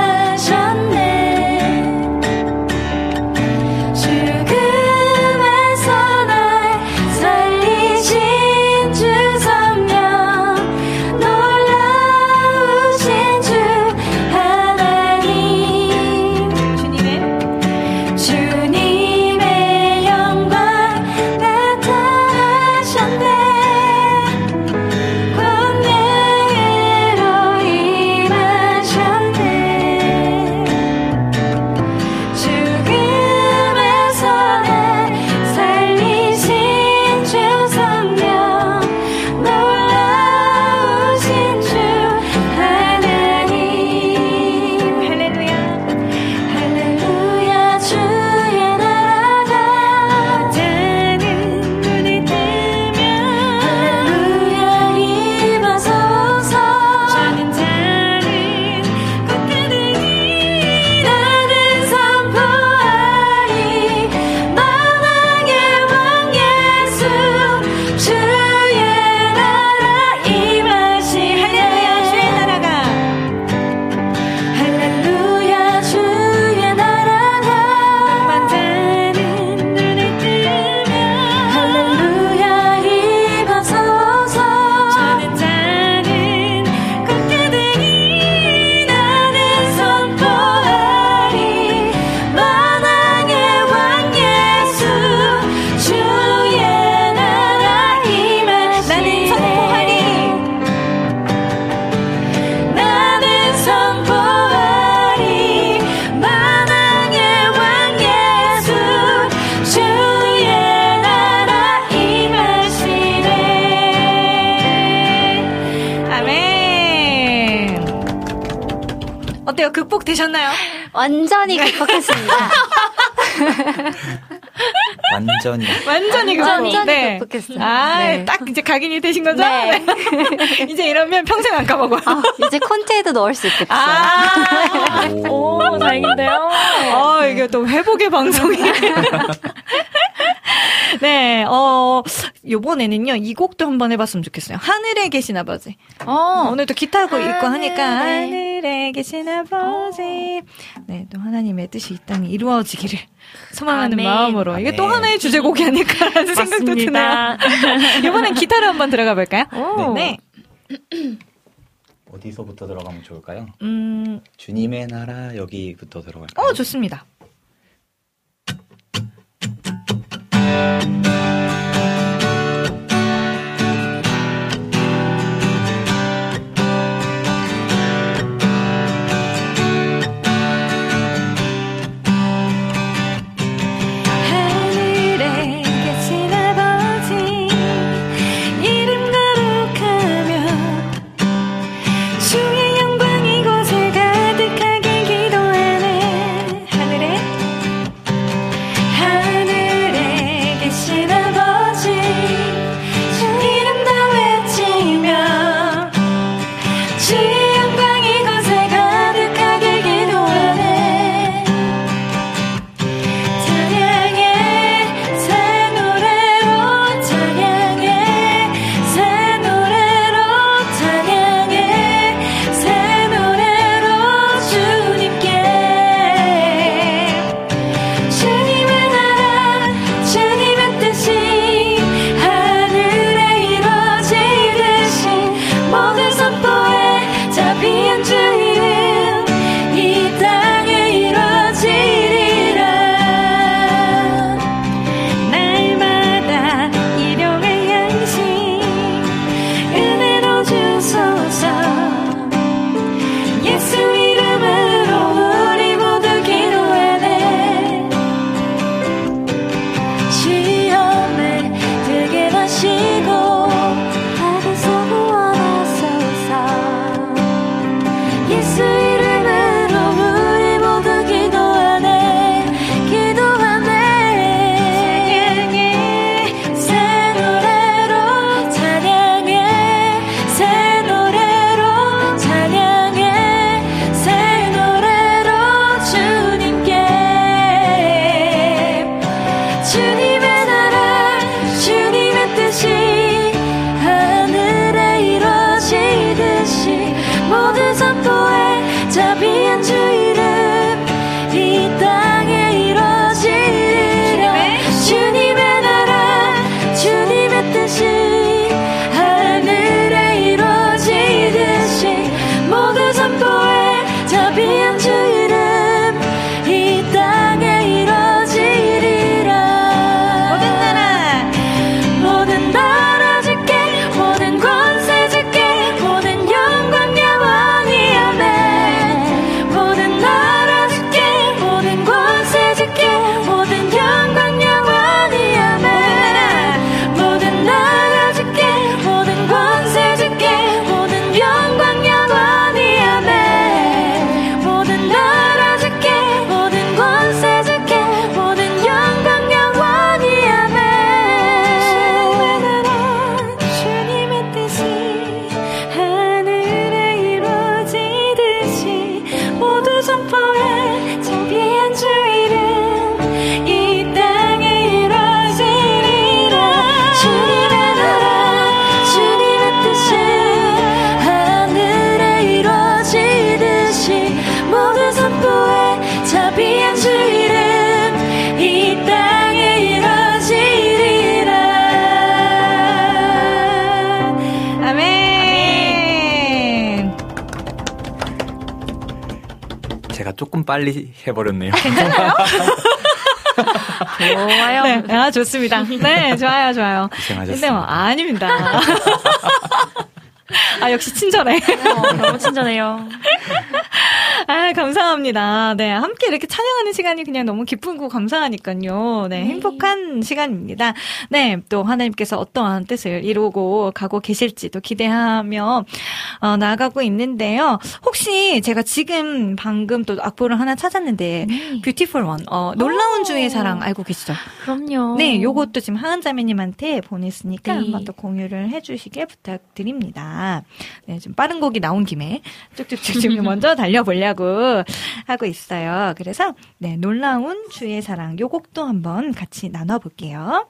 [SPEAKER 3] 아멘. 어때요? 극복되셨나요?
[SPEAKER 13] 완전히 극복했습니다.
[SPEAKER 14] 완전히
[SPEAKER 3] 극복했어요. 네. 딱 이제 각인이 되신 거죠? 네. 이제 이러면 평생 안 까먹어요.
[SPEAKER 13] 이제 콘테에도 넣을 수 있겠어요.
[SPEAKER 12] 오, 다행인데요.
[SPEAKER 3] 이게 또 회복의 방송이. 네, 요번에는요, 이 곡도 한번 해봤으면 좋겠어요. 하늘에 계신 아버지. 오늘도 기타도 있고 하니까, 하늘에 계신 아버지. 네, 또 하나님의 뜻이 이 땅에 이루어지기를 소망하는 마음으로. 이게 또 하나의 주제곡이 아닐까라는 생각도 드네요. 이번엔 기타로 한번 들어가 볼까요? 네.
[SPEAKER 14] 어디서부터 들어가면 좋을까요? 주님의 나라 여기부터 들어갈까요?
[SPEAKER 3] 좋습니다.
[SPEAKER 14] 조금 빨리 해버렸네요.
[SPEAKER 3] 괜찮아요?
[SPEAKER 12] 좋아요.
[SPEAKER 3] 네, 좋습니다. 네, 좋아요.
[SPEAKER 14] 고생하셨습니다.
[SPEAKER 3] 아닙니다. 역시 친절해.
[SPEAKER 12] 너무 친절해요.
[SPEAKER 3] 아, 감사합니다. 네, 함께 이렇게 찬양하는 시간이 그냥 너무 기쁘고 감사하니까요. 네, 행복한 시간입니다. 네, 또 하나님께서 어떠한 뜻을 이루고 가고 계실지도 기대하며 나아가고 있는데요. 혹시 제가 지금 방금 또 악보를 하나 찾았는데 뷰티풀 원, 놀라운 주의 사랑 알고 계시죠?
[SPEAKER 11] 그럼요.
[SPEAKER 3] 네, 요것도 지금 하은자매님한테 보냈으니까 한번 또 공유를 해주시길 부탁드립니다. 네, 좀 빠른 곡이 나온 김에 쭉쭉쭉 좀 먼저 달려보려고 하고 있어요. 그래서 네, 놀라운 주의 사랑 요 곡도 한번 같이 나눠볼게요.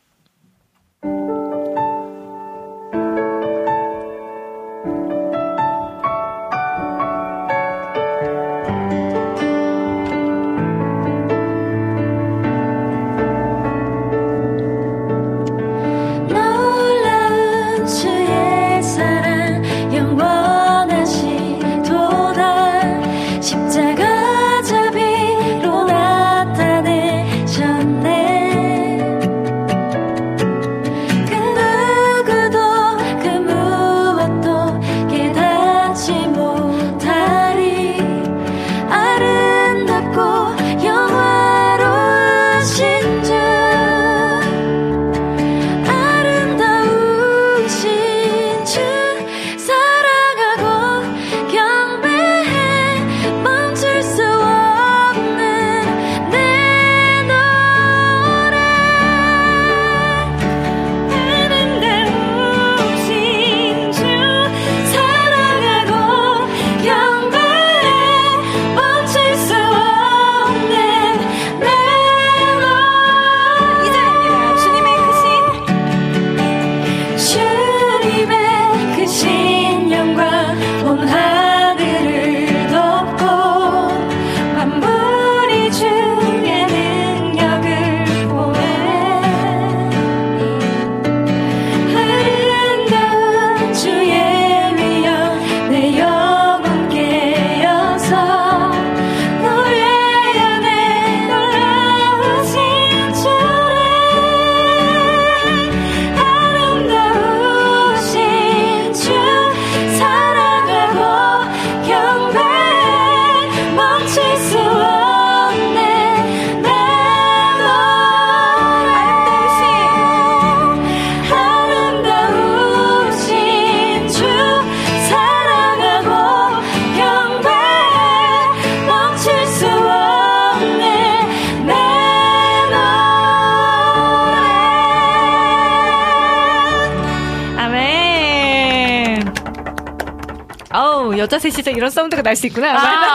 [SPEAKER 3] 여자 셋이서 이런 사운드가 날 수 있구나.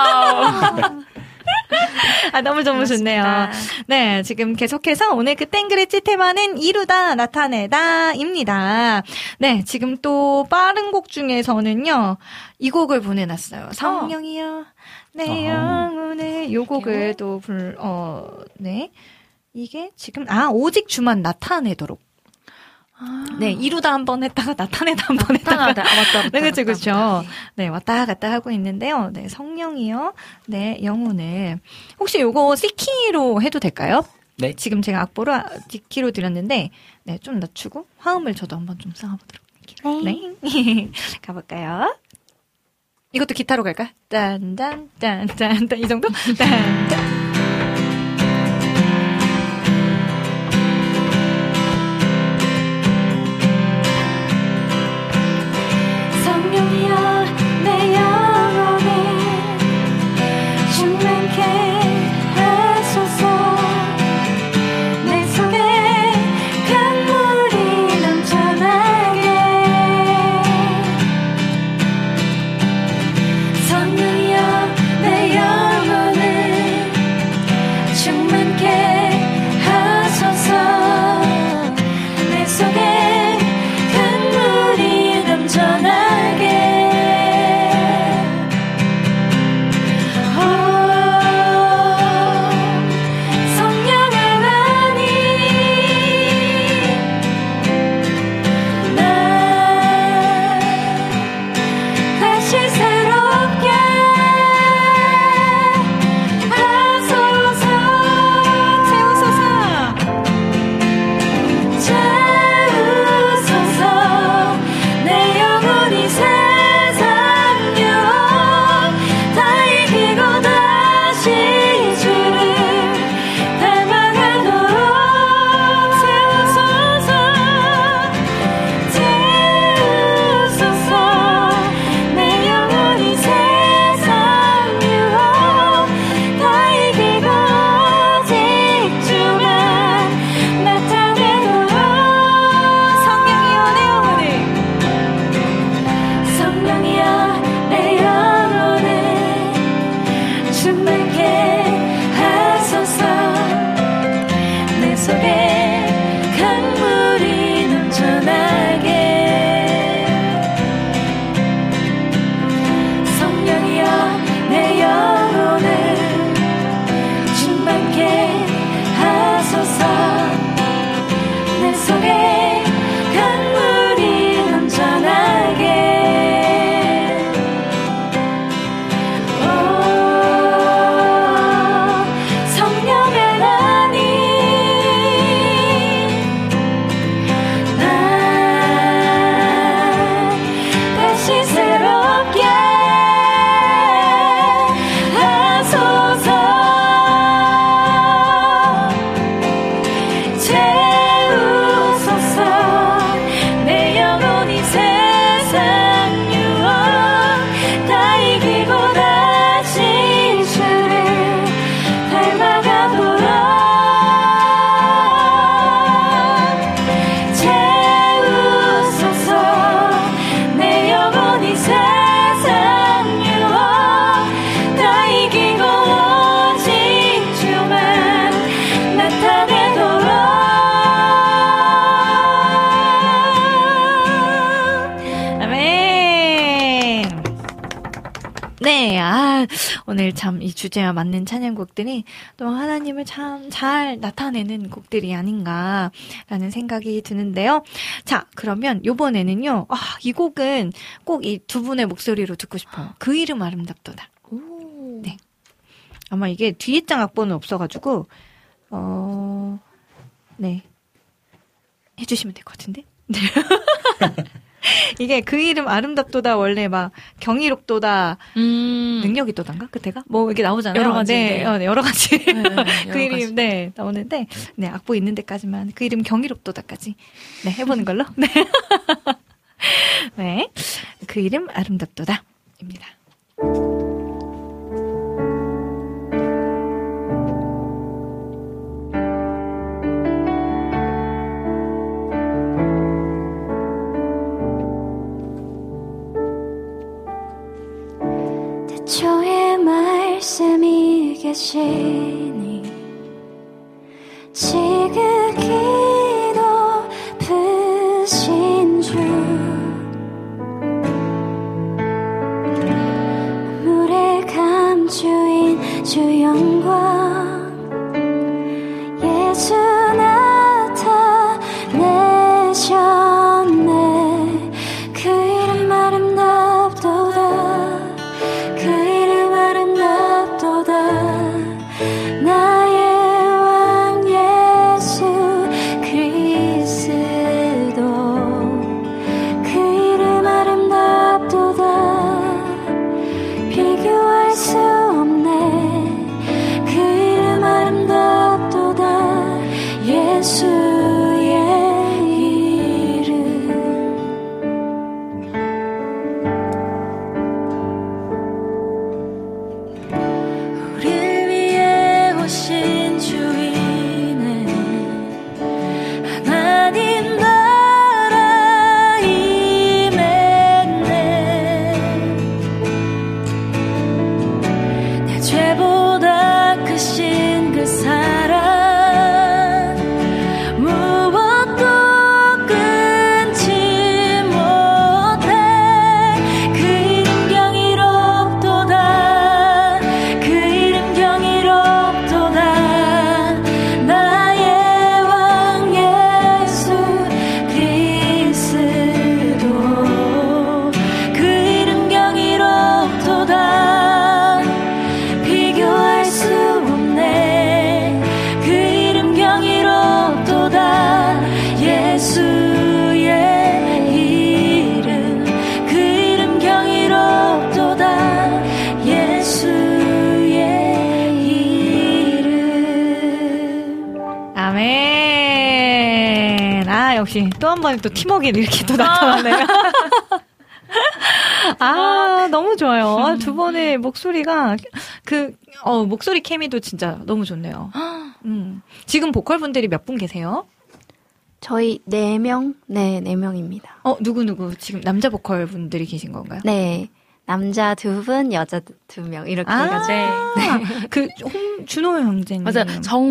[SPEAKER 3] 아, 너무 좋네요. 네, 지금 계속해서 오늘 그 땡그레찌 테마는 이루다, 나타내다입니다. 네, 지금 또 빠른 곡 중에서는요, 이 곡을 보내놨어요. 성령이여, 내 영혼을, 요 곡을 또 네. 이게 지금, 오직 주만 나타내도록. 네, 이루다 한번 했다가 나타내다 한번 했다가.
[SPEAKER 11] 왔다.
[SPEAKER 3] 네, 그렇죠. 네, 왔다 갔다 하고 있는데요. 네, 성령이요. 네, 영혼을. 혹시 요거 C키로 해도 될까요?
[SPEAKER 14] 네.
[SPEAKER 3] 지금 제가 악보를 D키로 드렸는데, 네, 좀 낮추고 화음을 저도 한번 좀 쌓아보도록 할게요. 네. 가볼까요? 이것도 기타로 갈까? 딴딴딴딴 이 정도? 딴딴.
[SPEAKER 15] 성령이여 내 영혼을
[SPEAKER 3] 네, 오늘 참 이 주제와 맞는 찬양곡들이 또 하나님을 참 잘 나타내는 곡들이 아닌가라는 생각이 드는데요. 자, 그러면 요번에는요, 이 곡은 꼭 이 두 분의 목소리로 듣고 싶어요. 그 이름 아름답도다. 네. 아마 이게 뒤에 장 악보는 없어가지고, 네. 해주시면 될 것 같은데? 네. 이게 그 이름 아름답도다 원래 막 경이롭도다 능력이도단가 그때가 뭐 이게 나오잖아요.
[SPEAKER 12] 여러 가지.
[SPEAKER 3] 네,
[SPEAKER 12] 네.
[SPEAKER 3] 여러 가지.
[SPEAKER 12] 네,
[SPEAKER 3] 그 이름 네 나오는데 네 악보 있는 데까지만 그 이름 경이롭도다까지 네 해보는 걸로. 네. 네. 그 이름 아름답도다입니다.
[SPEAKER 1] 주의 말씀이 계시니 지극히 높으신 주 물에 감추인 주 영광 예수 나타내셨네 그 이름 아름답도다 나의 왕 예수 그리스도 그 이름 아름답도다 비교할 수 없네 그 이름 아름답도다 예수의 이름 오신 주인의 하나님 나라 임했네 내 죄보다 크신 그 사랑 무엇도 끊지 못해 그 이름 경이롭도다 그 이름 경이롭도다 나의 왕 예수 그리스도 그 이름 경이롭도다 비교할 수 없네 그 이름 경이롭도다 예수의 이름 그 이름 경이롭도다 예수의 이름
[SPEAKER 3] 아멘. 역시 또 한 번 또 팀워크가 이렇게 또 나타나네요. 너무 좋아요. 두 분의 목소리가 목소리 케미도 진짜 너무 좋네요. 지금 보컬 분들이 몇 분 계세요?
[SPEAKER 13] 저희 4명? 네, 4명입니다.
[SPEAKER 3] 누구 지금 남자 보컬 분들이 계신 건가요?
[SPEAKER 13] 네. 남자 2분, 여자 2명 이렇게 해가지고.
[SPEAKER 12] 네.
[SPEAKER 3] 준호 형제님.
[SPEAKER 12] 맞아요.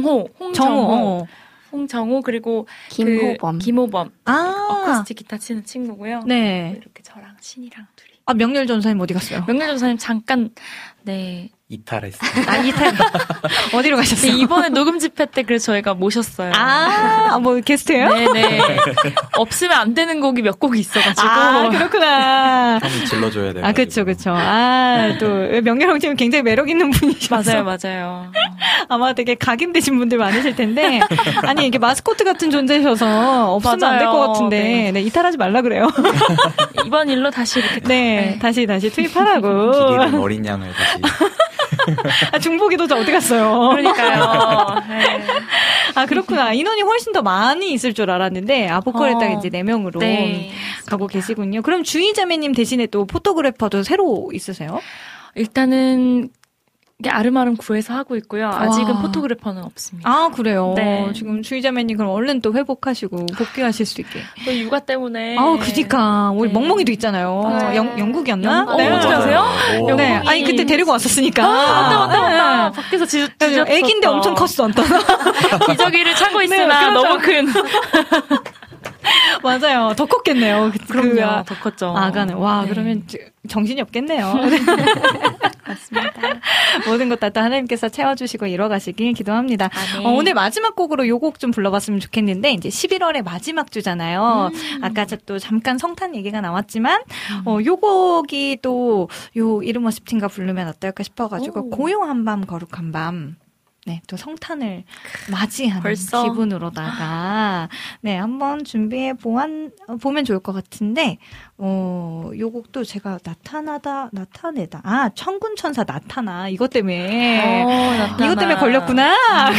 [SPEAKER 12] 홍정호 그리고 김호범. 어쿠스틱 기타 치는 친구고요.
[SPEAKER 3] 네.
[SPEAKER 12] 이렇게 저랑 신이랑 둘이.
[SPEAKER 3] 명렬 전사님 어디 갔어요?
[SPEAKER 12] 명렬 전사님 잠깐
[SPEAKER 14] 이탈했어요.
[SPEAKER 3] 이탈. 어디로 가셨어요?
[SPEAKER 12] 네, 이번에 녹음 집회 때 그래서 저희가 모셨어요.
[SPEAKER 3] 뭐 게스트예요?
[SPEAKER 12] 네네. 없으면 안 되는 곡이 몇 곡이 있어가지고.
[SPEAKER 3] 그렇구나.
[SPEAKER 14] 한번 질러줘야 돼요.
[SPEAKER 3] 그쵸. 또 명렬 형제는 굉장히 매력 있는 분이셔서.
[SPEAKER 12] 맞아요.
[SPEAKER 3] 아마 되게 각인되신 분들 많으실 텐데. 아니 이게 마스코트 같은 존재셔서 없으면 안 될 것 같은데. 네, 이탈하지 말라 그래요.
[SPEAKER 12] 이번 일로 다시 이렇게.
[SPEAKER 3] 네, 다시 투입하라고.
[SPEAKER 14] 기계는 어린 양을 다시.
[SPEAKER 3] 중복이도 어디 갔어요?
[SPEAKER 12] 그러니까요. 네.
[SPEAKER 3] 그렇구나. 인원이 훨씬 더 많이 있을 줄 알았는데, 보컬에 딱 이제 4명으로 가고 계시군요. 그럼 주희자매님 대신에 또 포토그래퍼도 새로 있으세요?
[SPEAKER 12] 일단은, 아름아름 구해서 하고 있고요. 아직은 포토그래퍼는 없습니다.
[SPEAKER 3] 그래요?
[SPEAKER 12] 네.
[SPEAKER 3] 지금 주희자매님 그럼 얼른 또 회복하시고 복귀하실 수 있게.
[SPEAKER 12] 또 육아 때문에.
[SPEAKER 3] 그니까. 우리 멍멍이도 있잖아요. 영국이었나?
[SPEAKER 12] 네. 어떻게 아세요?
[SPEAKER 3] 네. 아니, 그때 데리고 왔었으니까.
[SPEAKER 12] 맞다. 밖에서 지졌어.
[SPEAKER 3] 애기인데 엄청 컸어,
[SPEAKER 12] 기저귀를 차고 있으나 너무 큰.
[SPEAKER 3] 맞아요. 더 컸겠네요.
[SPEAKER 12] 그럼요. 더 컸죠.
[SPEAKER 3] 아가는. 와, 네. 그러면 정신이 없겠네요.
[SPEAKER 12] 맞습니다.
[SPEAKER 3] 모든 것 다 또 하나님께서 채워주시고 이뤄가시길 기도합니다. 네. 오늘 마지막 곡으로 요 곡 좀 불러봤으면 좋겠는데, 이제 11월의 마지막 주잖아요. 아까 또 잠깐 성탄 얘기가 나왔지만, 요 곡이 또, 요 이름 워십팀가 부르면 어떨까 싶어가지고, 고요한 밤, 거룩한 밤. 네, 또 성탄을 맞이하는 벌써? 기분으로다가, 네, 한번 준비해 보면 좋을 것 같은데, 요 곡도 제가 나타내다. 아, 천군천사 나타나. 이것 때문에. 이것 때문에 걸렸구나.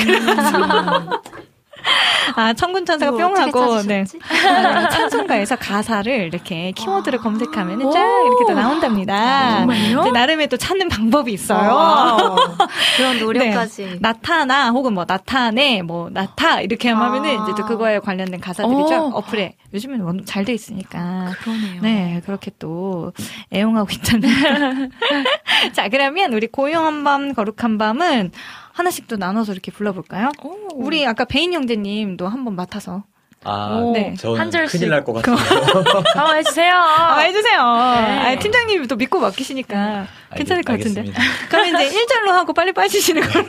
[SPEAKER 3] 아, 천군천사가 뿅 하고, 네. 찬송가에서 가사를 이렇게 키워드를 검색하면은 쫙 이렇게 또 나온답니다.
[SPEAKER 12] 정말요?
[SPEAKER 3] 나름의 또 찾는 방법이 있어요.
[SPEAKER 13] 그런 노력까지.
[SPEAKER 3] 네. 나타나, 혹은 뭐 나타내, 뭐 나타, 이렇게 하면은 이제 또 그거에 관련된 가사들이 쫙 어플에 요즘에는 잘 돼 있으니까.
[SPEAKER 12] 그러네요.
[SPEAKER 3] 네, 그렇게 또 애용하고 있잖아요. 자, 그러면 우리 고요한 밤, 거룩한 밤은 하나씩 또 나눠서 이렇게 불러볼까요? 우리 아까 베인 형제님도 한번 맡아서.
[SPEAKER 14] 네. 저는 큰일 날 것 같아요.
[SPEAKER 12] 한번 해주세요.
[SPEAKER 3] 해주세요. 네. 팀장님이 또 믿고 맡기시니까 괜찮을 것 같은데. 그럼 이제 1절로 하고 빨리 빠지시는 걸로.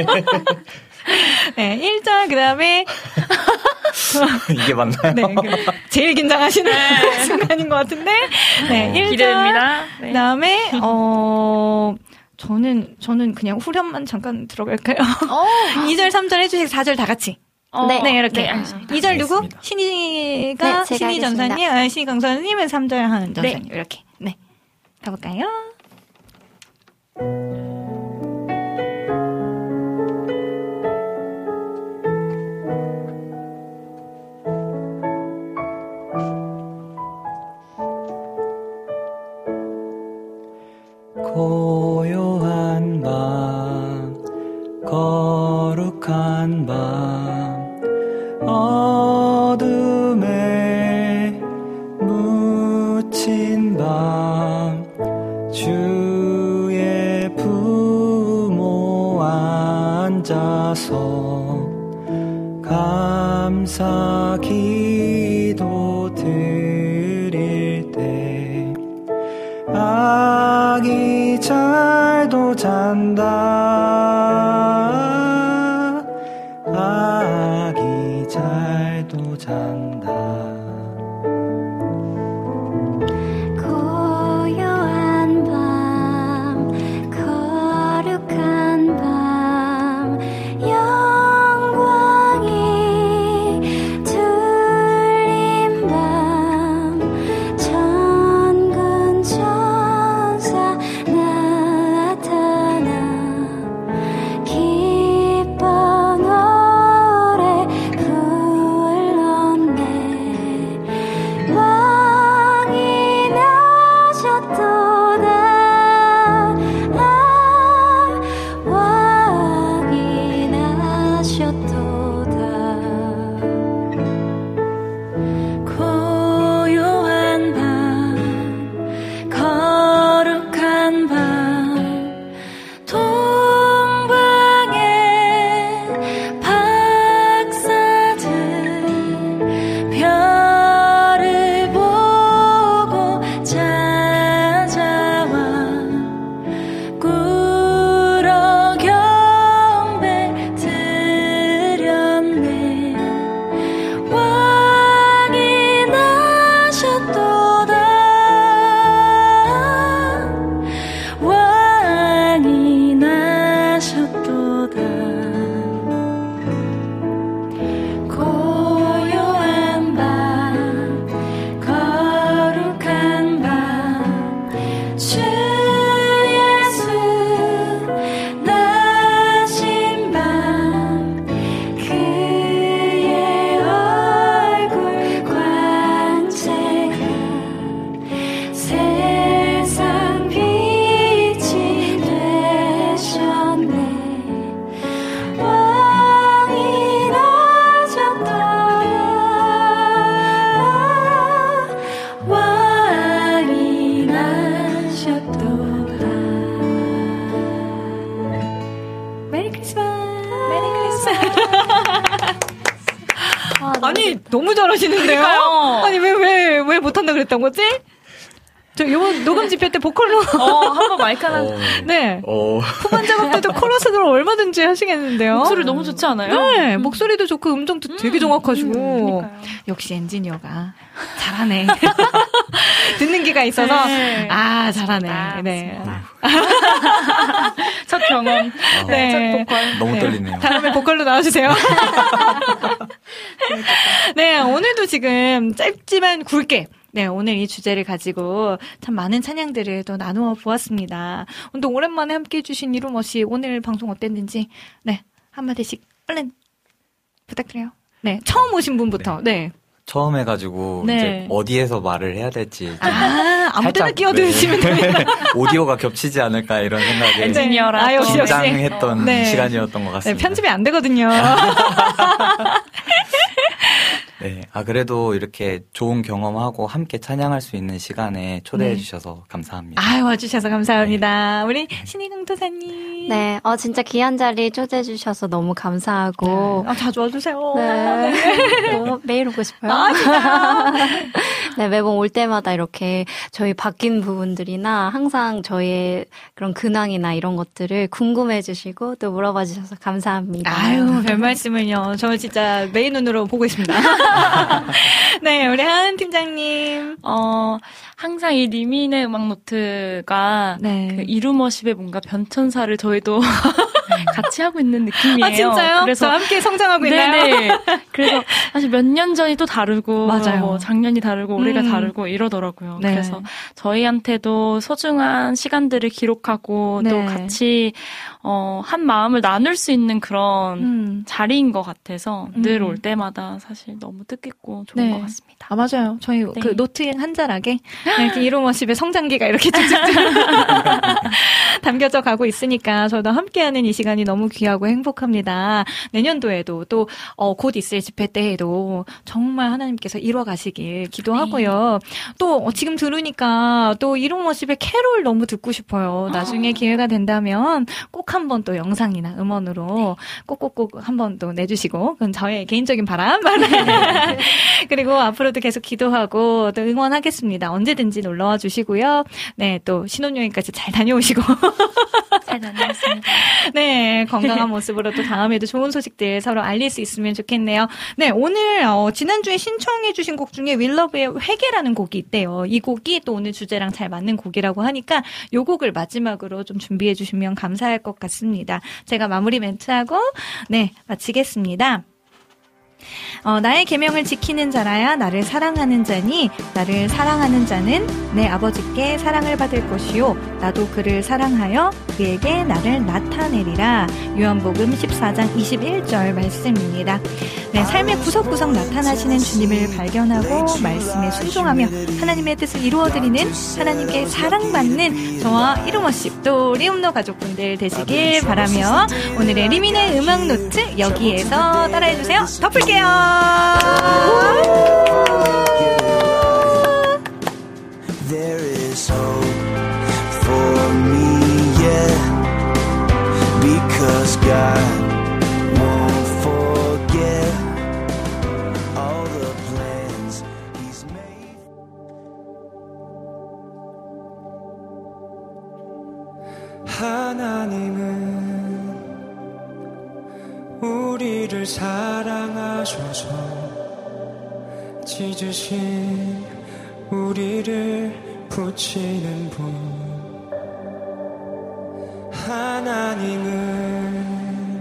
[SPEAKER 3] 네, 1절, 그 다음에.
[SPEAKER 14] 이게 맞나요?
[SPEAKER 3] 네, 제일 긴장하시는 순간인 것 같은데. 네, 1절.
[SPEAKER 12] 기대됩니다.
[SPEAKER 3] 네. 그 다음에, 저는 그냥 후렴만 잠깐 들어갈까요? 2절, 3절 해주시고 4절 다 같이. 네, 이렇게.
[SPEAKER 12] 네,
[SPEAKER 3] 2절 누구? 신이가,
[SPEAKER 13] 네,
[SPEAKER 3] 신이 전사님, 신이 강사님, 3절 하는 전사님. 네. 이렇게. 네. 가볼까요?
[SPEAKER 10] 고요한 밤, 거룩한 밤, 어둠에 묻힌 밤, 주의 부모 앉아서 감사 기도 드릴 때 아기 잘도 잔다. 아기 잘도 잔다.
[SPEAKER 1] 고요한 밤, 거룩한 밤, 영광이 둘린 밤, 천군 천사 나타나
[SPEAKER 11] 아니, 너무 잘하시는데요? 아니, 왜 못한다 그랬던 거지? 저 이번 녹음 집회 때 보컬로
[SPEAKER 12] 한번 마이크 하나
[SPEAKER 11] 네 후반 작업 때도 코러스를 얼마든지 하시겠는데요.
[SPEAKER 12] 목소리 너무 좋지 않아요?
[SPEAKER 11] 네 목소리도 좋고 음정도 되게 정확하시고 역시 엔지니어가 잘하네. 듣는 귀가 있어서
[SPEAKER 12] 네.
[SPEAKER 11] 잘하네. 네.
[SPEAKER 12] 첫 경험.
[SPEAKER 11] 네.
[SPEAKER 12] 첫 보컬.
[SPEAKER 14] 너무 떨리네요.
[SPEAKER 11] 다음에 보컬로 나와주세요. 네 오늘도 지금 짧지만 굵게. 네, 오늘 이 주제를 가지고 참 많은 찬양들을 또 나누어 보았습니다. 오늘 오랜만에 함께 해주신 이루머 씨, 오늘 방송 어땠는지, 네, 한마디씩 얼른 부탁드려요. 네, 처음 오신 분부터, 네.
[SPEAKER 14] 처음 해가지고,
[SPEAKER 11] 네.
[SPEAKER 14] 이제 어디에서 말을 해야 될지.
[SPEAKER 11] 아무 데나 끼어들으시면 됩니다.
[SPEAKER 14] 오디오가 겹치지 않을까 이런 생각에.
[SPEAKER 12] 엔지니어라.
[SPEAKER 11] 역시.
[SPEAKER 14] 긴장했던 시간이었던 것 같습니다.
[SPEAKER 11] 네, 편집이 안 되거든요.
[SPEAKER 14] 네. 그래도 이렇게 좋은 경험하고 함께 찬양할 수 있는 시간에 초대해 주셔서 감사합니다.
[SPEAKER 11] 와주셔서 감사합니다. 네. 우리 신희경 도사님.
[SPEAKER 13] 네, 진짜 귀한 자리 초대해 주셔서 너무 감사하고.
[SPEAKER 11] 네. 자주 와주세요.
[SPEAKER 13] 네. 너무 매일 오고 싶어요.
[SPEAKER 11] 진짜.
[SPEAKER 13] 네, 매번 올 때마다 이렇게 저희 바뀐 부분들이나 항상 저희의 그런 근황이나 이런 것들을 궁금해 주시고 또 물어봐 주셔서 감사합니다.
[SPEAKER 11] 별 말씀을요. 저 진짜 메인 눈으로 보고 있습니다. 네, 우리 하은 팀장님.
[SPEAKER 12] 항상 이 리민의 음악 노트가
[SPEAKER 11] 네.
[SPEAKER 12] 그 이루머십의 뭔가 변천사를 저희도 같이 하고 있는 느낌이에요.
[SPEAKER 11] 진짜요?
[SPEAKER 12] 그래서
[SPEAKER 11] 저 함께 성장하고 있나요?
[SPEAKER 12] 네네. 그래서 사실 몇 년 전이 또 다르고,
[SPEAKER 11] 맞아요.
[SPEAKER 12] 작년이 다르고, 올해가 다르고 이러더라고요.
[SPEAKER 11] 네.
[SPEAKER 12] 그래서 저희한테도 소중한 시간들을 기록하고
[SPEAKER 11] 네.
[SPEAKER 12] 또 같이 한 마음을 나눌 수 있는 그런 자리인 것 같아서 늘 올 때마다 사실 너무 뜻깊고 좋은 것 같습니다.
[SPEAKER 11] 맞아요. 저희 그 노트에 한 자락에 이렇게 이루머십의 성장기가 이렇게 쭉쭉쭉 담겨져 가고 있으니까 저도 함께하는 이 시간이 너무 귀하고 행복합니다. 내년도에도 또 곧 있을 집회 때에도 정말 하나님께서 이뤄가시길 기도하고요. 또 지금 들으니까 또 이루머십의 캐롤 너무 듣고 싶어요. 나중에 기회가 된다면 꼭 한번 또 영상이나 음원으로 꼭꼭꼭 한번 또 내주시고 그건 저의 개인적인 바람. 그리고 앞으로도 계속 기도하고 또 응원하겠습니다. 언제든지 놀러와 주시고요. 네, 또 신혼여행까지 잘 다녀오시고.
[SPEAKER 12] 잘 다녀왔습니다.
[SPEAKER 11] 네, 건강한 모습으로 또 다음에도 좋은 소식들 서로 알릴 수 있으면 좋겠네요. 네, 오늘 지난주에 신청해 주신 곡 중에 윌러브의 회개라는 곡이 있대요. 이 곡이 또 오늘 주제랑 잘 맞는 곡이라고 하니까 이 곡을 마지막으로 좀 준비해 주시면 감사할 것 같습니다. 제가 마무리 멘트하고 네, 마치겠습니다. 나의 계명을 지키는 자라야 나를 사랑하는 자니 나를 사랑하는 자는 내 아버지께 사랑을 받을 것이요 나도 그를 사랑하여 그에게 나를 나타내리라. 요한복음 14장 21절 말씀입니다. 네, 삶의 구석구석 나타나시는 주님을 발견하고 말씀에 순종하며 하나님의 뜻을 이루어드리는 하나님께 사랑받는 저와 이루머십 또 리움노 가족분들 되시길 바라며 오늘의 리민의 음악노트 여기에서 따라해주세요. 덮을게요.
[SPEAKER 9] There is hope for me, yeah, because God won't forget all the plans He's made.
[SPEAKER 7] 하나님은 우리를 사랑하셔서 찢으신 우리를 붙이는 분. 하나님은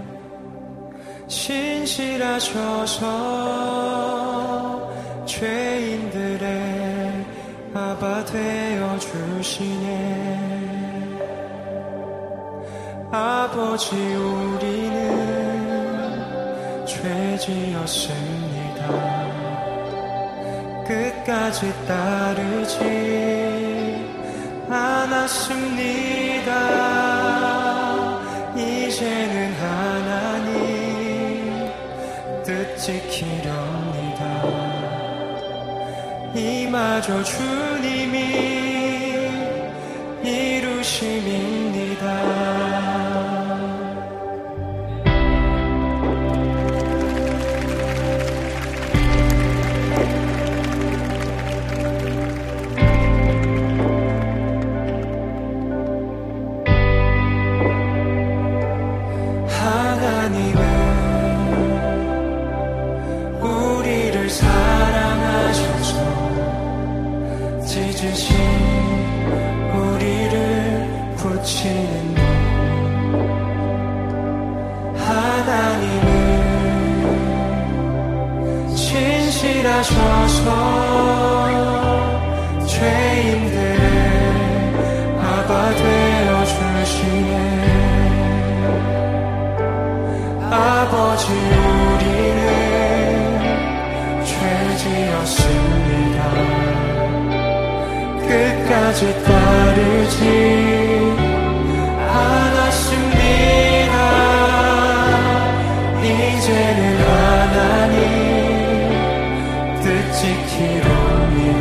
[SPEAKER 7] 신실하셔서 죄인들의 아바 되어 주시네. 아버지 우리는 죄지었습니다. 끝까지 따르지 않았습니다. 이제는 하나님 뜻 지키렵니다. 이마저 주님이 이루심입니다.
[SPEAKER 9] 외치는 너 하나님은 진실하셔서 죄인들의 아빠 되어주시네. 아버지 우리는 죄지었습니다. 끝까지 따르지 않았습니다. 이제는 하나님 뜻 지키렵니다.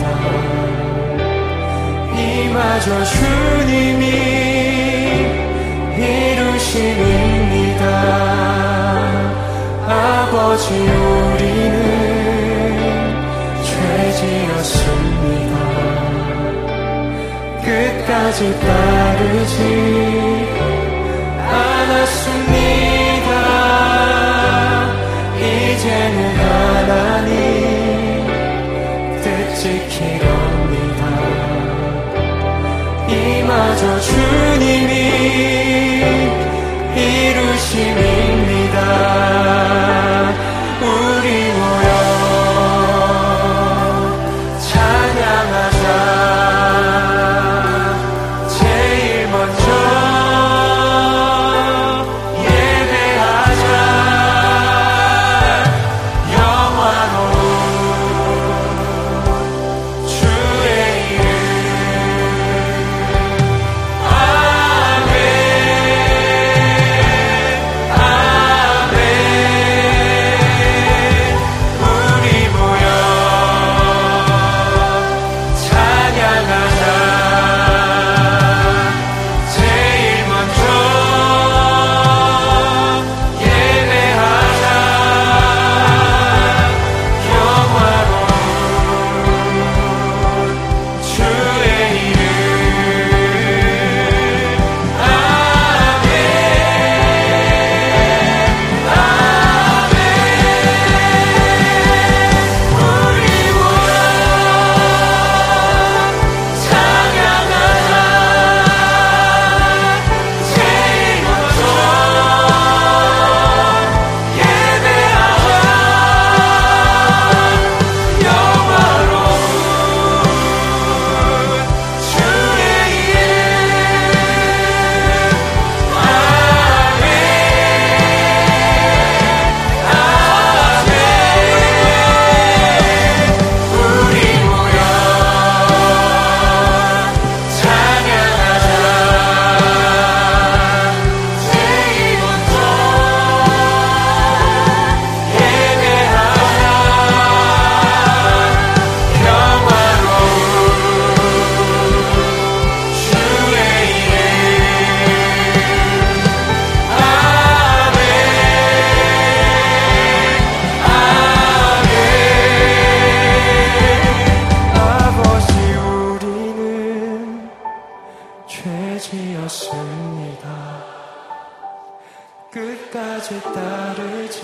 [SPEAKER 9] 이마저 주님이 이루심입니다. 아버지 우리는 죄지었습니다. 끝까지 따르지 않았습니다. 이제는 하나님 뜻 지키렵니다. 이마저 주님이 이루심입니다. 우리 모여 찬양하자. 제일 먼저 예배하자. 영화로운 주의 이름. 아멘. 아멘. 우리 모여 찬양하자. 제일 먼저 예배하자. 영화로운 주의 이름. 아멘. 아멘. 우리 모여 찬양하자. 제일 먼저 예배하자. 영화로운 주의 이름. 아멘. 아멘. 우리 모여 찬양하자. 제일 먼저 예배하자. 영화로운 주의 이름. 아멘. 아멘. 아버지 우리는 죄지었습니다. 끝까지 따르지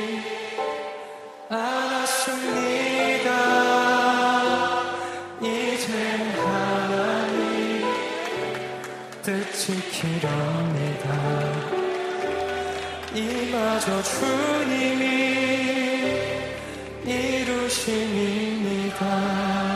[SPEAKER 9] 않았습니다. 이젠 하나님 뜻 지키렵니다. 이마저 주님이 이루심입니다.